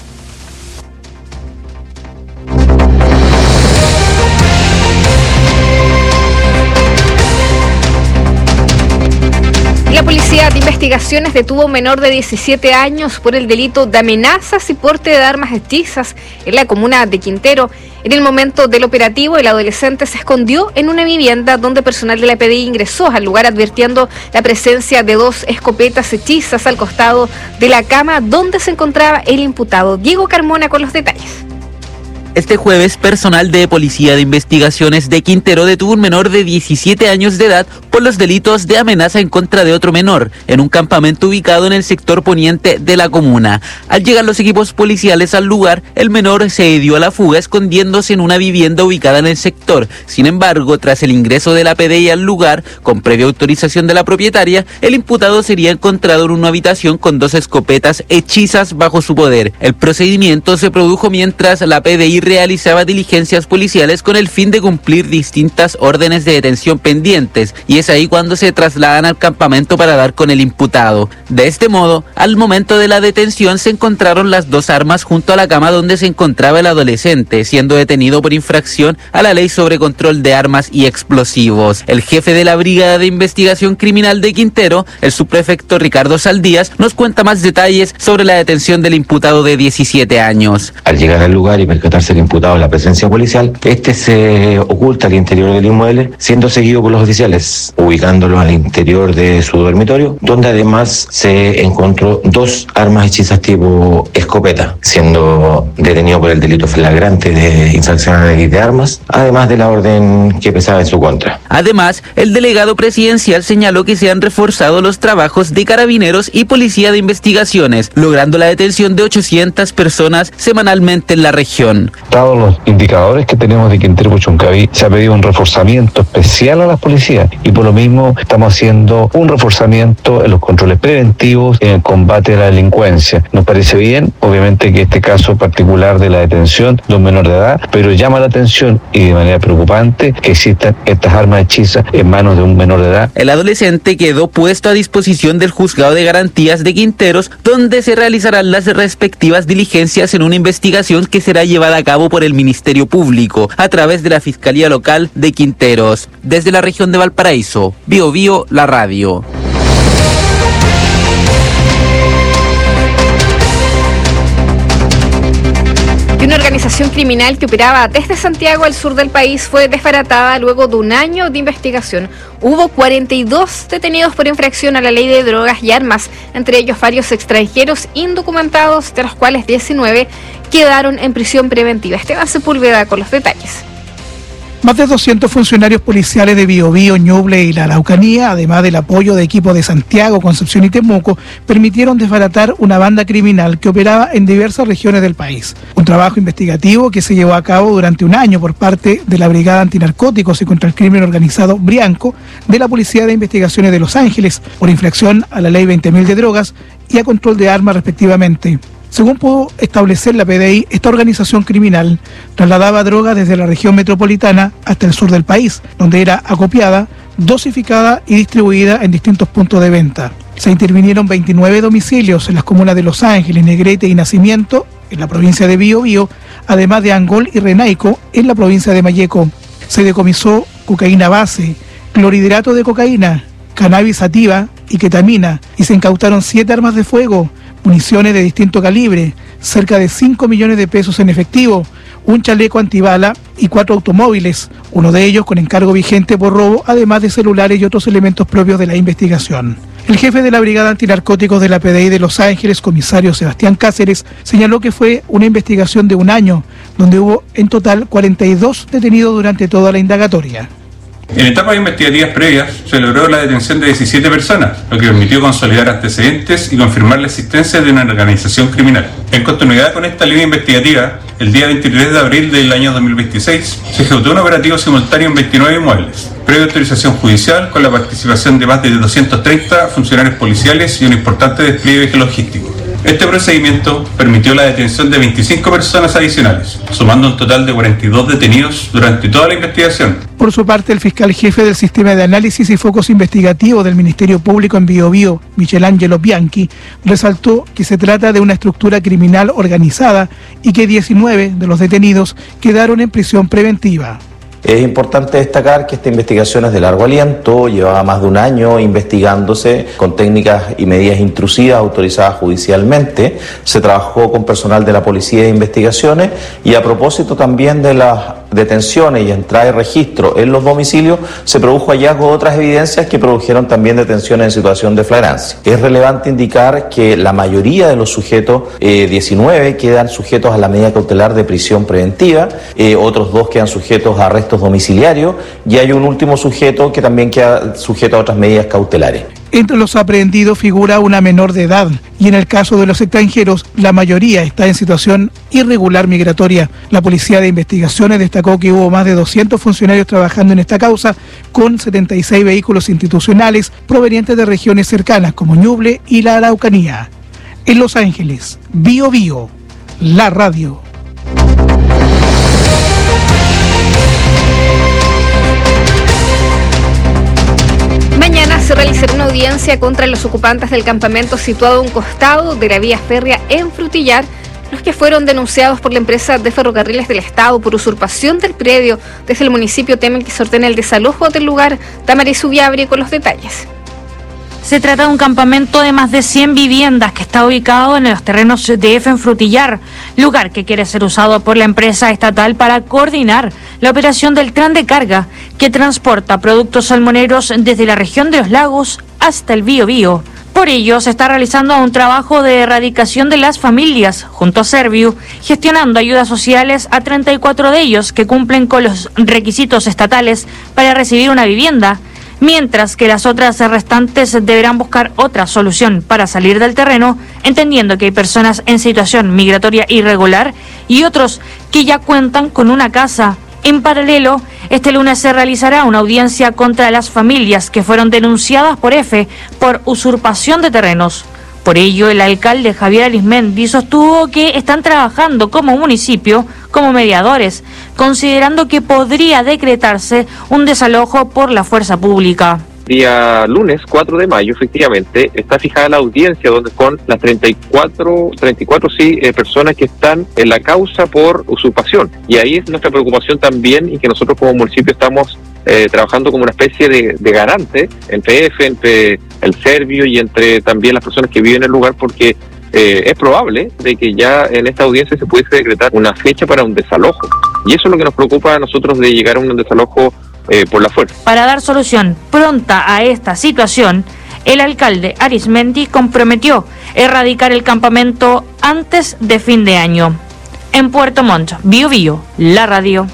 La Policía de Investigaciones detuvo a un menor de diecisiete años por el delito de amenazas y porte de armas hechizas en la comuna de Quintero. En el momento del operativo, el adolescente se escondió en una vivienda donde personal de la P D I ingresó al lugar advirtiendo la presencia de dos escopetas hechizas al costado de la cama donde se encontraba el imputado. Diego Carmona con los detalles. Este jueves, personal de Policía de Investigaciones de Quintero detuvo un menor de diecisiete años de edad por los delitos de amenaza en contra de otro menor en un campamento ubicado en el sector poniente de la comuna. Al llegar los equipos policiales al lugar, el menor se dio a la fuga escondiéndose en una vivienda ubicada en el sector. Sin embargo, tras el ingreso de la P D I al lugar, con previa autorización de la propietaria, el imputado sería encontrado en una habitación con dos escopetas hechizas bajo su poder. El procedimiento se produjo mientras la P D I realizaba diligencias policiales con el fin de cumplir distintas órdenes de detención pendientes, y es ahí cuando se trasladan al campamento para dar con el imputado. De este modo, al momento de la detención se encontraron las dos armas junto a la cama donde se encontraba el adolescente, siendo detenido por infracción a la ley sobre control de armas y explosivos. El jefe de la Brigada de Investigación Criminal de Quintero, el subprefecto Ricardo Saldías, nos cuenta más detalles sobre la detención del imputado de diecisiete años. Al llegar al lugar y percatarse el imputado en la presencia policial, este se oculta al interior del inmueble, siendo seguido por los oficiales, ubicándolo al interior de su dormitorio, donde además se encontró dos armas hechizas tipo escopeta, siendo detenido por el delito flagrante de infracción a la ley de armas, además de la orden que pesaba en su contra. Además, el delegado presidencial señaló que se han reforzado los trabajos de carabineros y policía de investigaciones, logrando la detención de ochocientas personas semanalmente en la región. Dados los indicadores que tenemos de Quintero Puchuncaví, se ha pedido un reforzamiento especial a las policías y por lo mismo estamos haciendo un reforzamiento en los controles preventivos en el combate a la delincuencia. Nos parece bien, obviamente, que este caso particular de la detención de un menor de edad, pero llama la atención y de manera preocupante que existan estas armas hechizas en manos de un menor de edad. El adolescente quedó puesto a disposición del Juzgado de Garantías de Quinteros, donde se realizarán las respectivas diligencias en una investigación que será llevada a cabo por el Ministerio Público a través de la Fiscalía Local de Quinteros. Desde la región de Valparaíso, Bio Bio, la radio. Una organización criminal que operaba desde Santiago al sur del país fue desbaratada luego de un año de investigación. Hubo cuarenta y dos detenidos por infracción a la ley de drogas y armas, entre ellos varios extranjeros indocumentados, de los cuales diecinueve quedaron en prisión preventiva. Esteban Sepúlveda con los detalles. Más de doscientos funcionarios policiales de Biobío, Ñuble y la Araucanía, además del apoyo de equipos de Santiago, Concepción y Temuco, permitieron desbaratar una banda criminal que operaba en diversas regiones del país. Un trabajo investigativo que se llevó a cabo durante un año por parte de la Brigada Antinarcóticos y contra el Crimen Organizado Brianco de la Policía de Investigaciones de Los Ángeles por infracción a la Ley veinte mil de drogas y a control de armas respectivamente. Según pudo establecer la P D I, esta organización criminal trasladaba droga desde la región metropolitana hasta el sur del país, donde era acopiada, dosificada y distribuida en distintos puntos de venta. Se intervinieron veintinueve domicilios en las comunas de Los Ángeles, Negrete y Nacimiento, en la provincia de Biobío, además de Angol y Renaico, en la provincia de Malleco. Se decomisó cocaína base, clorhidrato de cocaína, cannabis sativa y ketamina, y se incautaron siete armas de fuego, municiones de distinto calibre, cerca de cinco millones de pesos en efectivo, un chaleco antibala y cuatro automóviles, uno de ellos con encargo vigente por robo, además de celulares y otros elementos propios de la investigación. El jefe de la Brigada Antinarcóticos de la P D I de Los Ángeles, comisario Sebastián Cáceres, señaló que fue una investigación de un año, donde hubo en total cuarenta y dos detenidos durante toda la indagatoria. En etapas investigativas previas se logró la detención de diecisiete personas, lo que permitió consolidar antecedentes y confirmar la existencia de una organización criminal. En continuidad con esta línea investigativa, el día veintitrés de abril del año dos mil veintiséis se ejecutó un operativo simultáneo en veintinueve inmuebles, previa autorización judicial con la participación de más de doscientos treinta funcionarios policiales y un importante despliegue logístico. Este procedimiento permitió la detención de veinticinco personas adicionales, sumando un total de cuarenta y dos detenidos durante toda la investigación. Por su parte, el fiscal jefe del Sistema de Análisis y Focos Investigativos del Ministerio Público en Biobío, Michelangelo Bianchi, resaltó que se trata de una estructura criminal organizada y que diecinueve de los detenidos quedaron en prisión preventiva. Es importante destacar que esta investigación es de largo aliento, llevaba más de un año investigándose con técnicas y medidas intrusivas autorizadas judicialmente. Se trabajó con personal de la Policía de Investigaciones y a propósito también de las detenciones y entrada y registro en los domicilios, se produjo hallazgo de otras evidencias que produjeron también detenciones en situación de flagrancia. Es relevante indicar que la mayoría de los sujetos, eh, diecinueve, quedan sujetos a la medida cautelar de prisión preventiva, eh, otros dos quedan sujetos a arrestos domiciliarios y hay un último sujeto que también queda sujeto a otras medidas cautelares. Entre los aprehendidos figura una menor de edad y en el caso de los extranjeros, la mayoría está en situación irregular migratoria. La Policía de Investigaciones destacó que hubo más de doscientos funcionarios trabajando en esta causa con setenta y seis vehículos institucionales provenientes de regiones cercanas como Ñuble y la Araucanía. En Los Ángeles, Bio Bio, la radio. Mañana se realizará una audiencia contra los ocupantes del campamento situado a un costado de la vía férrea en Frutillar, los que fueron denunciados por la empresa de ferrocarriles del Estado por usurpación del predio. Desde el municipio temen que se ordene el desalojo del lugar. Damaris Ubiabre con los detalles. Se trata de un campamento de más de cien viviendas que está ubicado en los terrenos de F en Frutillar, lugar que quiere ser usado por la empresa estatal para coordinar la operación del tren de carga que transporta productos salmoneros desde la región de los lagos hasta el Biobío. Por ello, se está realizando un trabajo de erradicación de las familias, junto a Serviu, gestionando ayudas sociales a treinta y cuatro de ellos que cumplen con los requisitos estatales para recibir una vivienda, mientras que las otras restantes deberán buscar otra solución para salir del terreno, entendiendo que hay personas en situación migratoria irregular y otros que ya cuentan con una casa. En paralelo, este lunes se realizará una audiencia contra las familias que fueron denunciadas por F por usurpación de terrenos. Por ello, el alcalde Javier Arismendi sostuvo que están trabajando como municipio, como mediadores, considerando que podría decretarse un desalojo por la fuerza pública. Día lunes cuatro de mayo, efectivamente, está fijada la audiencia donde con las treinta y cuatro, treinta y cuatro sí, eh, personas que están en la causa por usurpación. Y ahí es nuestra preocupación también y que nosotros como municipio estamos eh, trabajando como una especie de, de garante entre F, entre el Serviu y entre también las personas que viven en el lugar, porque eh, es probable de que ya en esta audiencia se pudiese decretar una fecha para un desalojo. Y eso es lo que nos preocupa a nosotros de llegar a un desalojo Eh, por la fuerza. Para dar solución pronta a esta situación, el alcalde Arismendi comprometió erradicar el campamento antes de fin de año. En Puerto Montt, Bio Bio, la radio.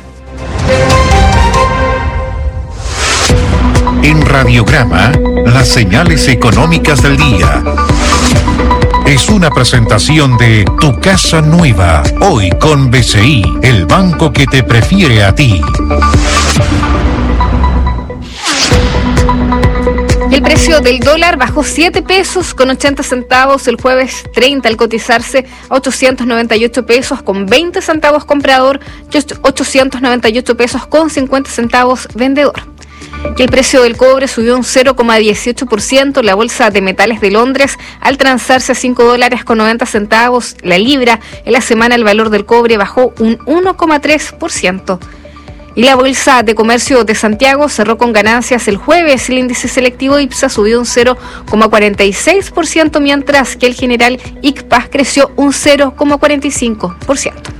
En Radiograma, las señales económicas del día. Es una presentación de Tu Casa Nueva, hoy con B C I, el banco que te prefiere a ti. El precio del dólar bajó siete pesos con ochenta centavos el jueves treinta al cotizarse a ochocientos noventa y ocho pesos con veinte centavos comprador y ochocientos noventa y ocho pesos con cincuenta centavos vendedor. Y el precio del cobre subió un cero coma dieciocho por ciento, la bolsa de metales de Londres al transarse a cinco dólares con noventa centavos la libra. En la semana el valor del cobre bajó un uno coma tres por ciento. Y la Bolsa de Comercio de Santiago cerró con ganancias el jueves. El índice selectivo IPSA subió un cero coma cuarenta y seis por ciento, mientras que el general I C P A creció un cero coma cuarenta y cinco por ciento.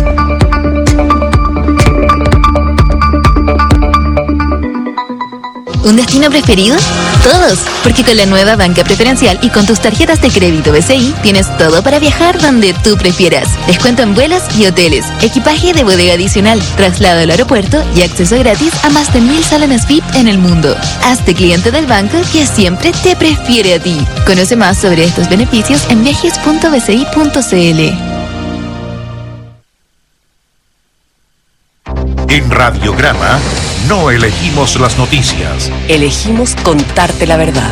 ¿Un destino preferido? Todos, porque con la nueva banca preferencial y con tus tarjetas de crédito B C I tienes todo para viajar donde tú prefieras. Descuento en vuelos y hoteles, equipaje de bodega adicional, traslado al aeropuerto y acceso gratis a más de mil salones V I P en el mundo. Hazte cliente del banco que siempre te prefiere a ti. Conoce más sobre estos beneficios en viajes punto b c i punto c l. En Radiograma, no elegimos las noticias. Elegimos contarte la verdad.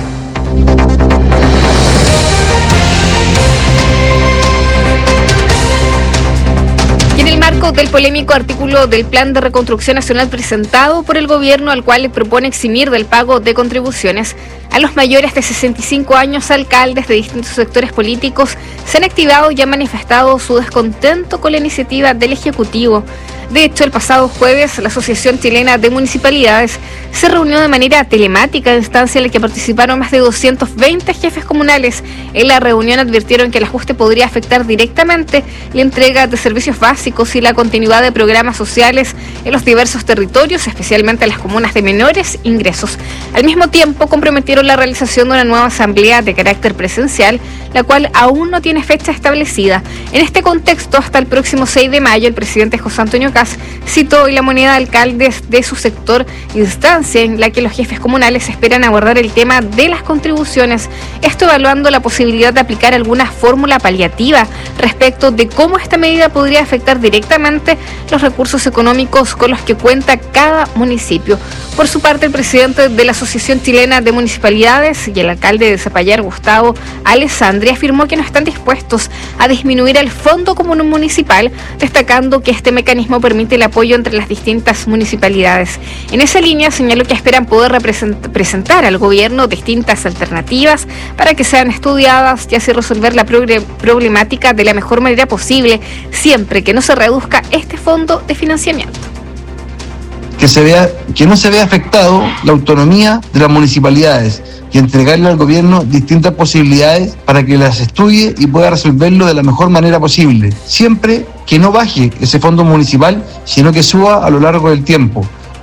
Y en el marco del polémico artículo del Plan de Reconstrucción Nacional presentado por el gobierno, al cual le propone eximir del pago de contribuciones, A los mayores de sesenta y cinco años, alcaldes de distintos sectores políticos se han activado y han manifestado su descontento con la iniciativa del Ejecutivo. De hecho, el pasado jueves, la Asociación Chilena de Municipalidades se reunió de manera telemática, instancia en la que participaron más de doscientos veinte jefes comunales. En la reunión advirtieron que el ajuste podría afectar directamente la entrega de servicios básicos y la continuidad de programas sociales en los diversos territorios, especialmente en las comunas de menores ingresos. Al mismo tiempo, comprometieron la realización de una nueva asamblea de carácter presencial, la cual aún no tiene fecha establecida. En este contexto, hasta el próximo seis de mayo, el presidente José Antonio Kast citó hoy la moneda de alcaldes de su sector, instancia en la que los jefes comunales esperan abordar el tema de las contribuciones, esto evaluando la posibilidad de aplicar alguna fórmula paliativa respecto de cómo esta medida podría afectar directamente los recursos económicos con los que cuenta cada municipio. Por su parte, el presidente de la Asociación Chilena de Municipalidades y el alcalde de Zapallar, Gustavo Alessandri, afirmó que no están dispuestos a disminuir el fondo común municipal, destacando que este mecanismo permite el apoyo entre las distintas municipalidades. En esa línea, señaló que esperan poder represent- presentar al gobierno distintas alternativas para que sean estudiadas y así resolver la progre- problemática de la mejor manera posible, siempre que no se reduzca este fondo de financiamiento. Que, se vea, que no se vea afectado la autonomía de las municipalidades y entregarle al gobierno distintas posibilidades para que las estudie y pueda resolverlo de la mejor manera posible, siempre que no baje ese fondo municipal, sino que suba a lo largo del tiempo.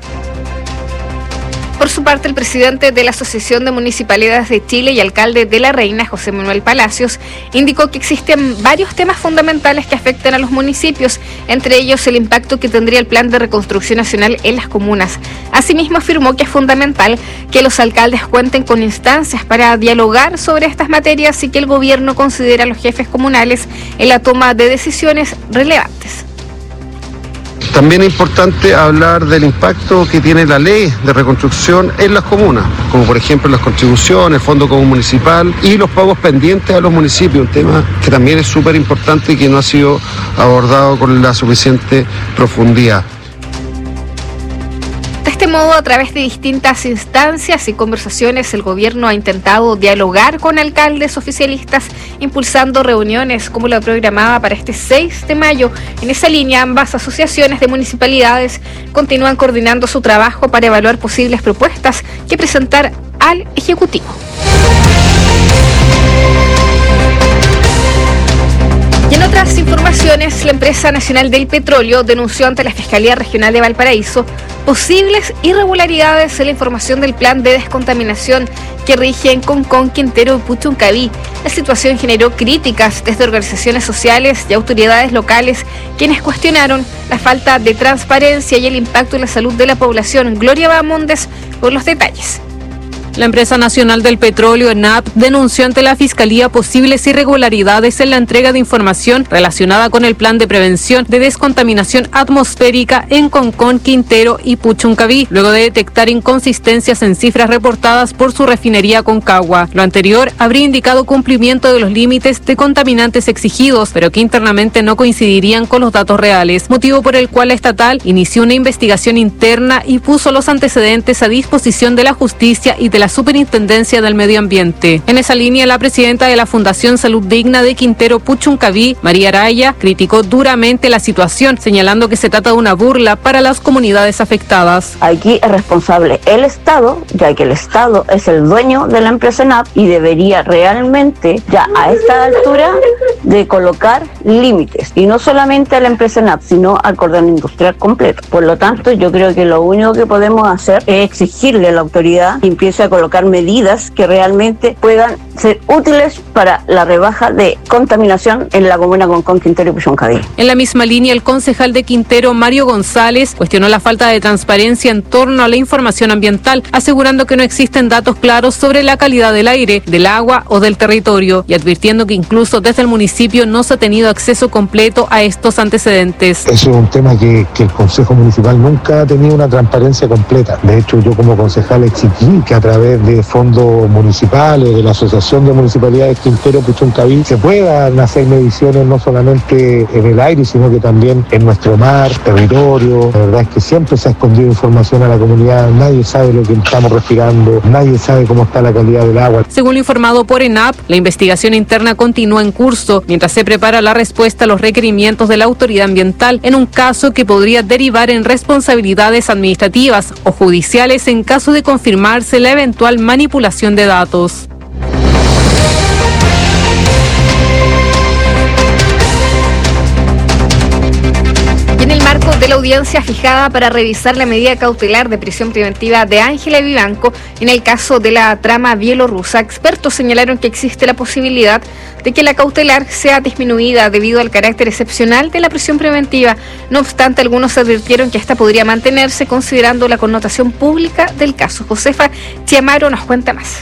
Por su parte, el presidente de la Asociación de Municipalidades de Chile y alcalde de La Reina, José Manuel Palacios, indicó que existen varios temas fundamentales que afectan a los municipios, entre ellos el impacto que tendría el Plan de Reconstrucción Nacional en las comunas. Asimismo, afirmó que es fundamental que los alcaldes cuenten con instancias para dialogar sobre estas materias y que el gobierno considere a los jefes comunales en la toma de decisiones relevantes. También es importante hablar del impacto que tiene la ley de reconstrucción en las comunas, como por ejemplo las contribuciones, el Fondo Común Municipal y los pagos pendientes a los municipios, un tema que también es súper importante y que no ha sido abordado con la suficiente profundidad. De este modo, a través de distintas instancias y conversaciones, el gobierno ha intentado dialogar con alcaldes oficialistas, impulsando reuniones como la programada para este seis de mayo. En esa línea, ambas asociaciones de municipalidades continúan coordinando su trabajo para evaluar posibles propuestas que presentar al Ejecutivo. Y en otras informaciones, la empresa nacional del petróleo denunció ante la Fiscalía Regional de Valparaíso posibles irregularidades en la información del plan de descontaminación que rige en Concón, Quintero y Puchuncaví. La situación generó críticas desde organizaciones sociales y autoridades locales, quienes cuestionaron la falta de transparencia y el impacto en la salud de la población. Gloria Bamondes con los detalles. La empresa nacional del petróleo, ENAP, denunció ante la Fiscalía posibles irregularidades en la entrega de información relacionada con el plan de prevención de descontaminación atmosférica en Concón, Quintero y Puchuncaví, luego de detectar inconsistencias en cifras reportadas por su refinería Concagua. Lo anterior habría indicado cumplimiento de los límites de contaminantes exigidos, pero que internamente no coincidirían con los datos reales, motivo por el cual la estatal inició una investigación interna y puso los antecedentes a disposición de la justicia y de la la Superintendencia del Medio Ambiente. En esa línea, la presidenta de la Fundación Salud Digna de Quintero Puchuncaví, María Araya, criticó duramente la situación, señalando que se trata de una burla para las comunidades afectadas. Aquí es responsable el Estado, ya que el Estado es el dueño de la empresa ENAP y debería realmente, ya a esta altura, de colocar límites, y no solamente a la empresa ENAP, sino al cordón industrial completo. Por lo tanto, yo creo que lo único que podemos hacer es exigirle a la autoridad que empiece a colocar medidas que realmente puedan ser útiles para la rebaja de contaminación en la comuna Concón, Quintero y Puchuncaví. En la misma línea, el concejal de Quintero, Mario González, cuestionó la falta de transparencia en torno a la información ambiental, asegurando que no existen datos claros sobre la calidad del aire, del agua o del territorio, y advirtiendo que incluso desde el municipio no se ha tenido acceso completo a estos antecedentes. Eso es un tema que, que el Consejo Municipal nunca ha tenido una transparencia completa. De hecho, yo como concejal exigí que a través través de fondos municipales, de la Asociación de Municipalidades Quintero Puchuncaví, se puedan hacer mediciones no solamente en el aire, sino que también en nuestro mar, territorio. La verdad es que siempre se ha escondido información a la comunidad, nadie sabe lo que estamos respirando, nadie sabe cómo está la calidad del agua. Según lo informado por ENAP, la investigación interna continúa en curso, mientras se prepara la respuesta a los requerimientos de la autoridad ambiental en un caso que podría derivar en responsabilidades administrativas o judiciales en caso de confirmarse la eventual manipulación de datos. En el marco de la audiencia fijada para revisar la medida cautelar de prisión preventiva de Ángela Vivanco en el caso de la trama bielorrusa, expertos señalaron que existe la posibilidad de que la cautelar sea disminuida debido al carácter excepcional de la prisión preventiva. No obstante, algunos advirtieron que esta podría mantenerse considerando la connotación pública del caso. Josefa Chiamaro nos cuenta más.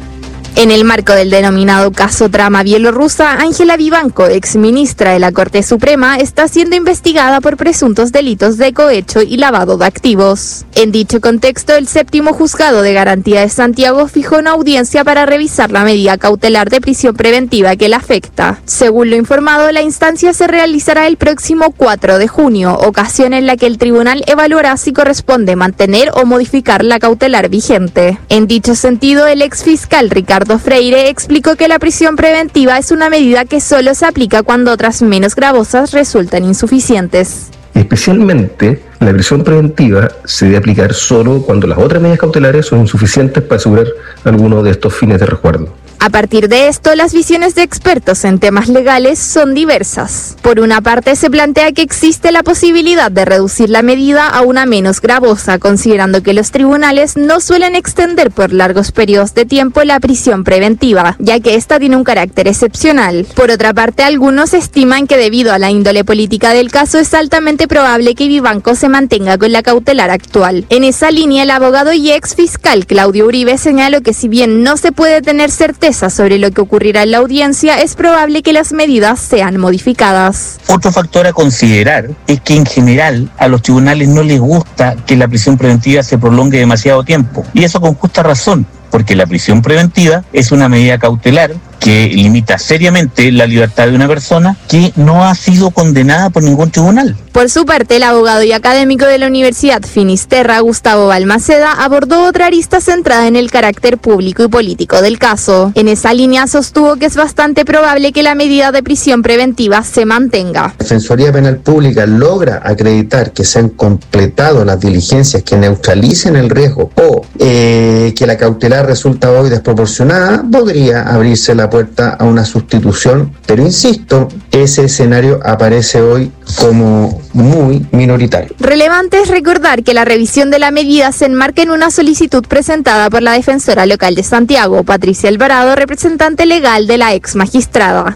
En el marco del denominado caso trama bielorrusa, Ángela Vivanco, exministra de la Corte Suprema, está siendo investigada por presuntos delitos de cohecho y lavado de activos. En dicho contexto, el séptimo juzgado de garantía de Santiago fijó una audiencia para revisar la medida cautelar de prisión preventiva que la afecta. Según lo informado, la instancia se realizará el próximo cuatro de junio, ocasión en la que el tribunal evaluará si corresponde mantener o modificar la cautelar vigente. En dicho sentido, el exfiscal Ricardo Freire explicó que la prisión preventiva es una medida que solo se aplica cuando otras menos gravosas resultan insuficientes. Especialmente, la prisión preventiva se debe aplicar solo cuando las otras medidas cautelares son insuficientes para asegurar alguno de estos fines de resguardo. A partir de esto, las visiones de expertos en temas legales son diversas. Por una parte, se plantea que existe la posibilidad de reducir la medida a una menos gravosa, considerando que los tribunales no suelen extender por largos periodos de tiempo la prisión preventiva, ya que esta tiene un carácter excepcional. Por otra parte, algunos estiman que debido a la índole política del caso, es altamente probable que Vivanco se mantenga con la cautelar actual. En esa línea, el abogado y ex fiscal Claudio Uribe señaló que si bien no se puede tener certeza sobre lo que ocurrirá en la audiencia, es probable que las medidas sean modificadas. Otro factor a considerar es que en general a los tribunales no les gusta que la prisión preventiva se prolongue demasiado tiempo, y eso con justa razón, porque la prisión preventiva es una medida cautelar que limita seriamente la libertad de una persona que no ha sido condenada por ningún tribunal. Por su parte, el abogado y académico de la Universidad Finisterra, Gustavo Balmaceda, abordó otra arista centrada en el carácter público y político del caso. En esa línea sostuvo que es bastante probable que la medida de prisión preventiva se mantenga. La Defensoría Penal Pública logra acreditar que se han completado las diligencias que neutralicen el riesgo o eh, que la cautelar resulta hoy desproporcionada, podría abrirse la puerta a una sustitución, pero insisto, ese escenario aparece hoy como muy minoritario. Relevante es recordar que la revisión de la medida se enmarca en una solicitud presentada por la defensora local de Santiago, Patricia Alvarado, representante legal de la ex magistrada.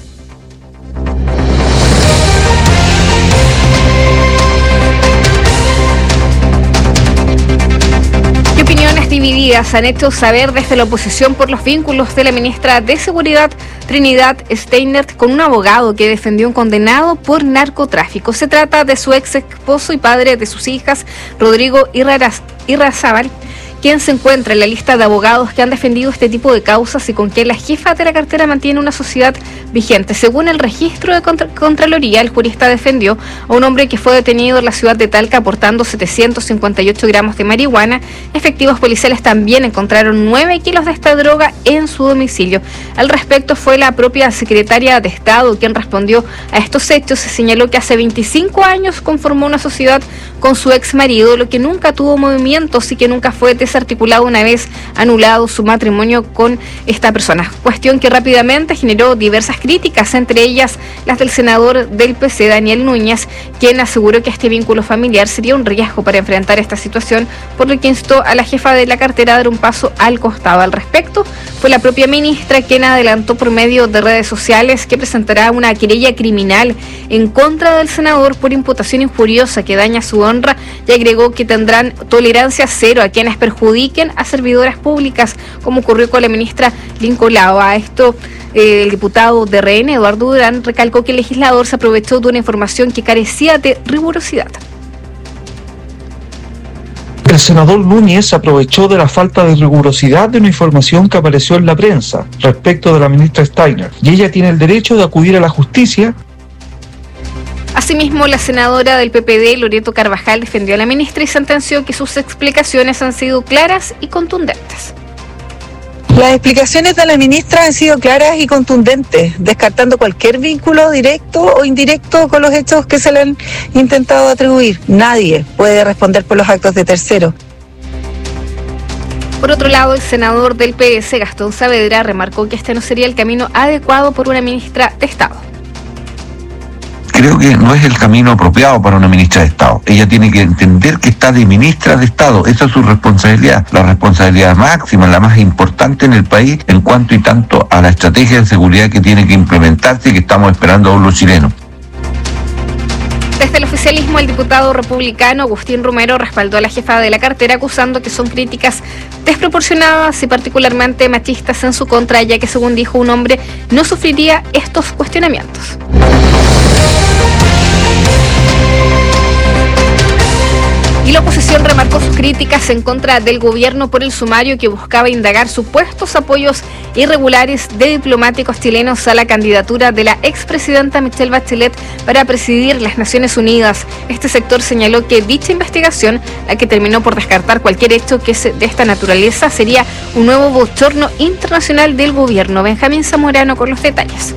Divididas han hecho saber desde la oposición por los vínculos de la ministra de Seguridad, Trinidad Steinert, con un abogado que defendió un condenado por narcotráfico. Se trata de su ex esposo y padre de sus hijas, Rodrigo Irrazábal, quien se encuentra en la lista de abogados que han defendido este tipo de causas y con quien la jefa de la cartera mantiene una sociedad vigente. Según el registro de contra Contraloría, el jurista defendió a un hombre que fue detenido en la ciudad de Talca portando setecientos cincuenta y ocho gramos de marihuana. Efectivos policiales también encontraron nueve kilos de esta droga en su domicilio. Al respecto, fue la propia secretaria de Estado quien respondió a estos hechos. Se señaló que hace veinticinco años conformó una sociedad con su ex marido, lo que nunca tuvo movimientos y que nunca fue desarticulado una vez anulado su matrimonio con esta persona. Cuestión que rápidamente generó diversas críticas, entre ellas las del senador del P C, Daniel Núñez, quien aseguró que este vínculo familiar sería un riesgo para enfrentar esta situación, por lo que instó a la jefa de la cartera a dar un paso al costado. Al respecto, fue la propia ministra quien adelantó por medio de redes sociales que presentará una querella criminal en contra del senador por imputación injuriosa que daña su honra, y agregó que tendrán tolerancia cero a quienes perjudiquen a servidoras públicas, como ocurrió con la ministra Lincoln Lao. A esto, eh, el diputado de R N, Eduardo Durán, recalcó que el legislador se aprovechó de una información que carecía de rigurosidad. El senador Núñez aprovechó de la falta de rigurosidad de una información que apareció en la prensa respecto de la ministra Steiner, y ella tiene el derecho de acudir a la justicia. Asimismo, la senadora del P P D, Loreto Carvajal, defendió a la ministra y sentenció que sus explicaciones han sido claras y contundentes. Las explicaciones de la ministra han sido claras y contundentes, descartando cualquier vínculo directo o indirecto con los hechos que se le han intentado atribuir. Nadie puede responder por los actos de terceros. Por otro lado, el senador del P S, Gastón Saavedra, remarcó que este no sería el camino adecuado por una ministra de Estado. Creo que no es el camino apropiado para una ministra de Estado. Ella tiene que entender que está de ministra de Estado. Esa es su responsabilidad, la responsabilidad máxima, la más importante en el país en cuanto y tanto a la estrategia de seguridad que tiene que implementarse y que estamos esperando a los chilenos. Desde el oficialismo, el diputado republicano Agustín Romero respaldó a la jefa de la cartera, acusando que son críticas desproporcionadas y particularmente machistas en su contra, ya que, según dijo, un hombre no sufriría estos cuestionamientos. Y la oposición remarcó sus críticas en contra del gobierno por el sumario que buscaba indagar supuestos apoyos irregulares de diplomáticos chilenos a la candidatura de la expresidenta Michelle Bachelet para presidir las Naciones Unidas. Este sector señaló que dicha investigación, la que terminó por descartar cualquier hecho que es de esta naturaleza, sería un nuevo bochorno internacional del gobierno. Benjamín Zamorano con los detalles.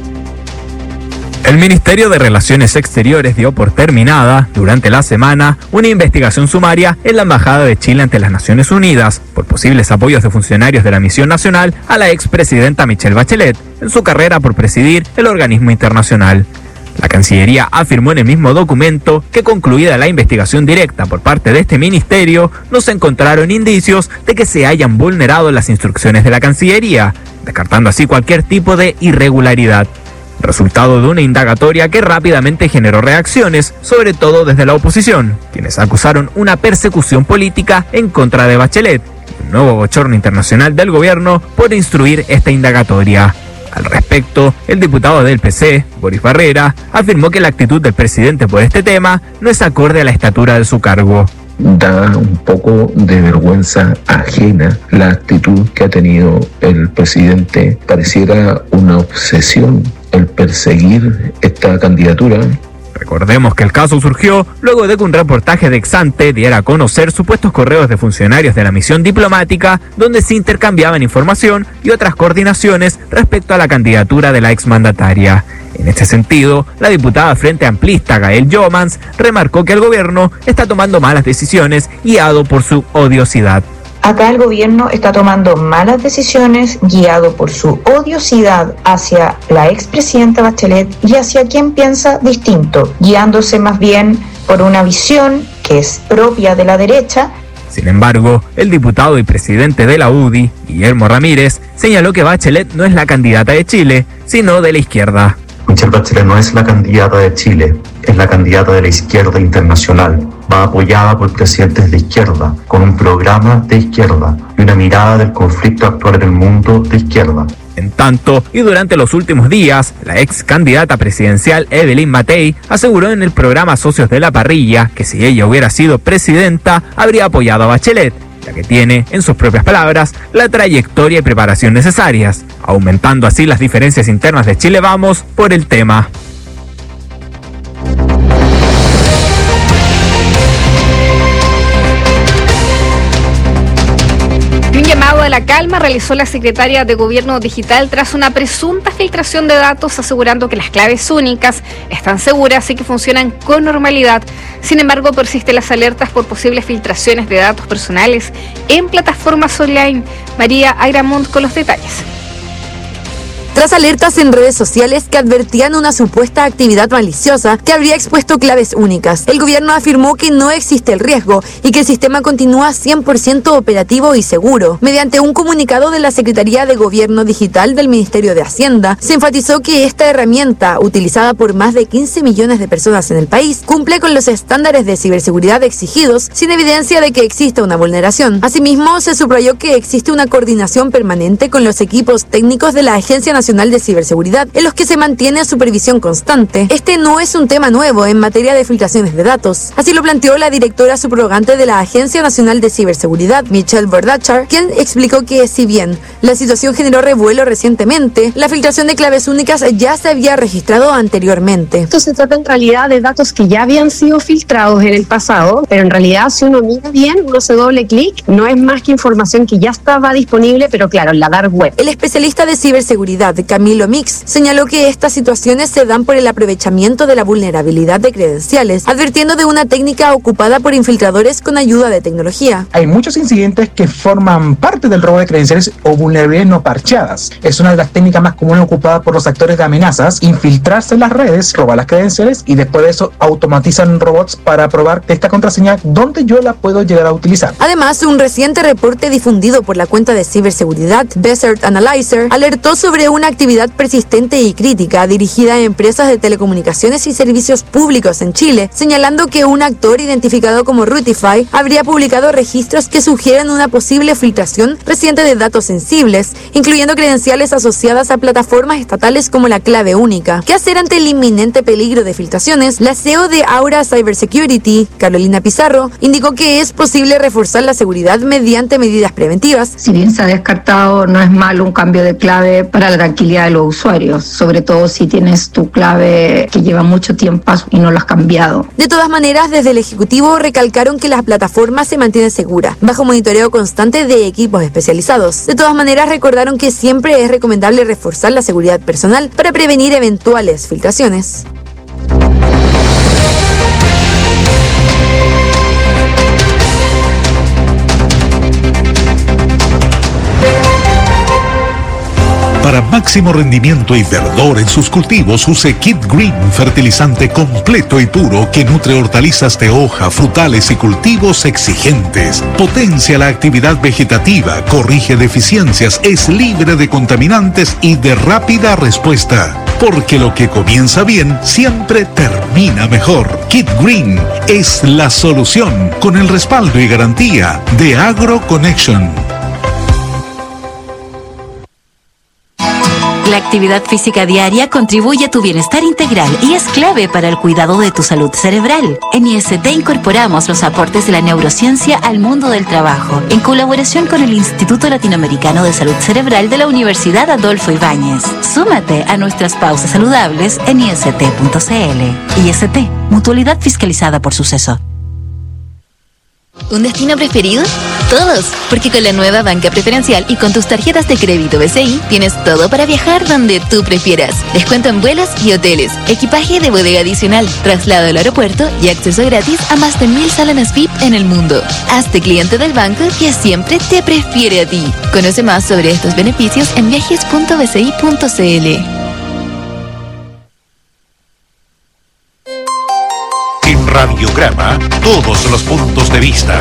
El Ministerio de Relaciones Exteriores dio por terminada, durante la semana, una investigación sumaria en la Embajada de Chile ante las Naciones Unidas por posibles apoyos de funcionarios de la misión nacional a la expresidenta Michelle Bachelet en su carrera por presidir el organismo internacional. La Cancillería afirmó en el mismo documento que, concluida la investigación directa por parte de este ministerio, no se encontraron indicios de que se hayan vulnerado las instrucciones de la Cancillería, descartando así cualquier tipo de irregularidad. Resultado de una indagatoria que rápidamente generó reacciones, sobre todo desde la oposición, quienes acusaron una persecución política en contra de Bachelet y un nuevo bochorno internacional del gobierno por instruir esta indagatoria. Al respecto, el diputado del P C, Boris Barrera, afirmó que la actitud del presidente por este tema no es acorde a la estatura de su cargo. Da un poco de vergüenza ajena la actitud que ha tenido el presidente. Pareciera una obsesión el perseguir esta candidatura. Recordemos que el caso surgió luego de que un reportaje de Exante diera a conocer supuestos correos de funcionarios de la misión diplomática donde se intercambiaban información y otras coordinaciones respecto a la candidatura de la exmandataria. En este sentido, la diputada Frente Amplista Gael Jomans remarcó que el gobierno está tomando malas decisiones guiado por su odiosidad. Acá el gobierno está tomando malas decisiones guiado por su odiosidad hacia la expresidenta Bachelet y hacia quien piensa distinto, guiándose más bien por una visión que es propia de la derecha. Sin embargo, el diputado y presidente de la U D I, Guillermo Ramírez, señaló que Bachelet no es la candidata de Chile, sino de la izquierda. Michelle Bachelet no es la candidata de Chile, es la candidata de la izquierda internacional. Va apoyada por presidentes de izquierda, con un programa de izquierda y una mirada del conflicto actual en el mundo de izquierda. En tanto, y durante los últimos días, la ex candidata presidencial Evelyn Matei aseguró en el programa Socios de la Parrilla que si ella hubiera sido presidenta, habría apoyado a Bachelet, ya que tiene, en sus propias palabras, la trayectoria y preparación necesarias, aumentando así las diferencias internas de Chile Vamos por el tema. Un llamado a la calma realizó la secretaria de Gobierno Digital tras una presunta filtración de datos, asegurando que las claves únicas están seguras y que funcionan con normalidad. Sin embargo, persisten las alertas por posibles filtraciones de datos personales en plataformas online. María Ayramont con los detalles. Tras alertas en redes sociales que advertían una supuesta actividad maliciosa que habría expuesto claves únicas, el gobierno afirmó que no existe el riesgo y que el sistema continúa cien por ciento operativo y seguro. Mediante un comunicado de la Secretaría de Gobierno Digital del Ministerio de Hacienda, se enfatizó que esta herramienta, utilizada por más de quince millones de personas en el país, cumple con los estándares de ciberseguridad exigidos sin evidencia de que exista una vulneración. Asimismo, se subrayó que existe una coordinación permanente con los equipos técnicos de la Agencia Nacional Nacional de Ciberseguridad, en los que se mantiene supervisión constante. Este no es un tema nuevo en materia de filtraciones de datos. Así lo planteó la directora subrogante de la Agencia Nacional de Ciberseguridad, Michelle Bordachar, quien explicó que si bien la situación generó revuelo recientemente, la filtración de claves únicas ya se había registrado anteriormente. Esto se trata en realidad de datos que ya habían sido filtrados en el pasado, pero en realidad si uno mira bien, uno se doble clic, no es más que información que ya estaba disponible, pero claro, en la dark web. El especialista de ciberseguridad, Camilo Mix, señaló que estas situaciones se dan por el aprovechamiento de la vulnerabilidad de credenciales, advirtiendo de una técnica ocupada por infiltradores con ayuda de tecnología. Hay muchos incidentes que forman parte del robo de credenciales o vulnerabilidades no parcheadas. Es una de las técnicas más comunes ocupadas por los actores de amenazas, infiltrarse en las redes, robar las credenciales y después de eso automatizan robots para probar esta contraseña donde yo la puedo llegar a utilizar. Además, un reciente reporte difundido por la cuenta de ciberseguridad Desert Analyzer alertó sobre una actividad persistente y crítica dirigida a empresas de telecomunicaciones y servicios públicos en Chile, señalando que un actor identificado como Rutify habría publicado registros que sugieren una posible filtración reciente de datos sensibles, incluyendo credenciales asociadas a plataformas estatales como la clave única. ¿Qué hacer ante el inminente peligro de filtraciones? La C E O de Aura Cybersecurity, Carolina Pizarro, indicó que es posible reforzar la seguridad mediante medidas preventivas. Si bien se ha descartado, no es malo un cambio de clave para la tranquilidad de los usuarios, sobre todo si tienes tu clave que lleva mucho tiempo y no lo has cambiado. De todas maneras, desde el Ejecutivo recalcaron que las plataformas se mantienen seguras, bajo monitoreo constante de equipos especializados. De todas maneras, recordaron que siempre es recomendable reforzar la seguridad personal para prevenir eventuales filtraciones. Para máximo rendimiento y verdor en sus cultivos, use Kit Green, fertilizante completo y puro que nutre hortalizas de hoja, frutales y cultivos exigentes. Potencia la actividad vegetativa, corrige deficiencias, es libre de contaminantes y de rápida respuesta. Porque lo que comienza bien siempre termina mejor. Kit Green es la solución con el respaldo y garantía de AgroConnection. La actividad física diaria contribuye a tu bienestar integral y es clave para el cuidado de tu salud cerebral. En I S T incorporamos los aportes de la neurociencia al mundo del trabajo, en colaboración con el Instituto Latinoamericano de Salud Cerebral de la Universidad Adolfo Ibáñez. Súmate a nuestras pausas saludables en I S T punto C L. I S T, mutualidad fiscalizada por Suceso. ¿Un destino preferido? Todos, porque con la nueva banca preferencial y con tus tarjetas de crédito B C I tienes todo para viajar donde tú prefieras. Descuento en vuelos y hoteles, equipaje de bodega adicional, traslado al aeropuerto y acceso gratis a más de mil salones V I P en el mundo. Hazte cliente del banco que siempre te prefiere a ti. Conoce más sobre estos beneficios en viajes punto b c i punto c l. En Radiograma, todos los puntos de vista.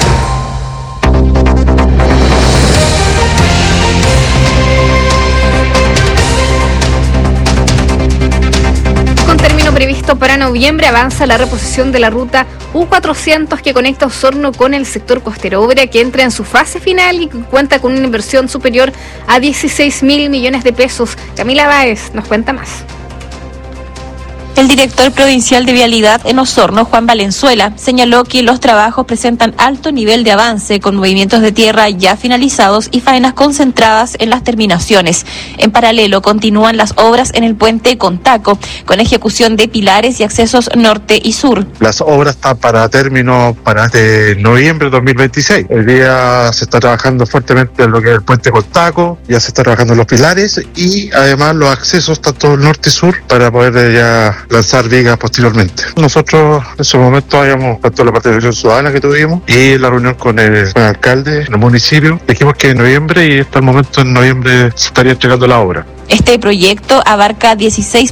Con término previsto para noviembre, avanza la reposición de la ruta U cuatrocientos que conecta Osorno con el sector costero, obra que entra en su fase final y cuenta con una inversión superior a dieciséis mil millones de pesos. Camila Báez nos cuenta más. El director provincial de Vialidad en Osorno, Juan Valenzuela, señaló que los trabajos presentan alto nivel de avance con movimientos de tierra ya finalizados y faenas concentradas en las terminaciones. En paralelo, continúan las obras en el puente Contaco, con ejecución de pilares y accesos norte y sur. Las obras están para término para este noviembre de dos mil veintiséis. El día se está trabajando fuertemente en lo que es el puente Contaco, ya se está trabajando en los pilares y además los accesos tanto norte y sur para poder ya lanzar vigas posteriormente. Nosotros en ese momento habíamos tanto la participación ciudadana que tuvimos y la reunión con el, con el alcalde en el municipio. Dijimos que en noviembre y hasta el momento en noviembre se estaría entregando la obra. Este proyecto abarca dieciséis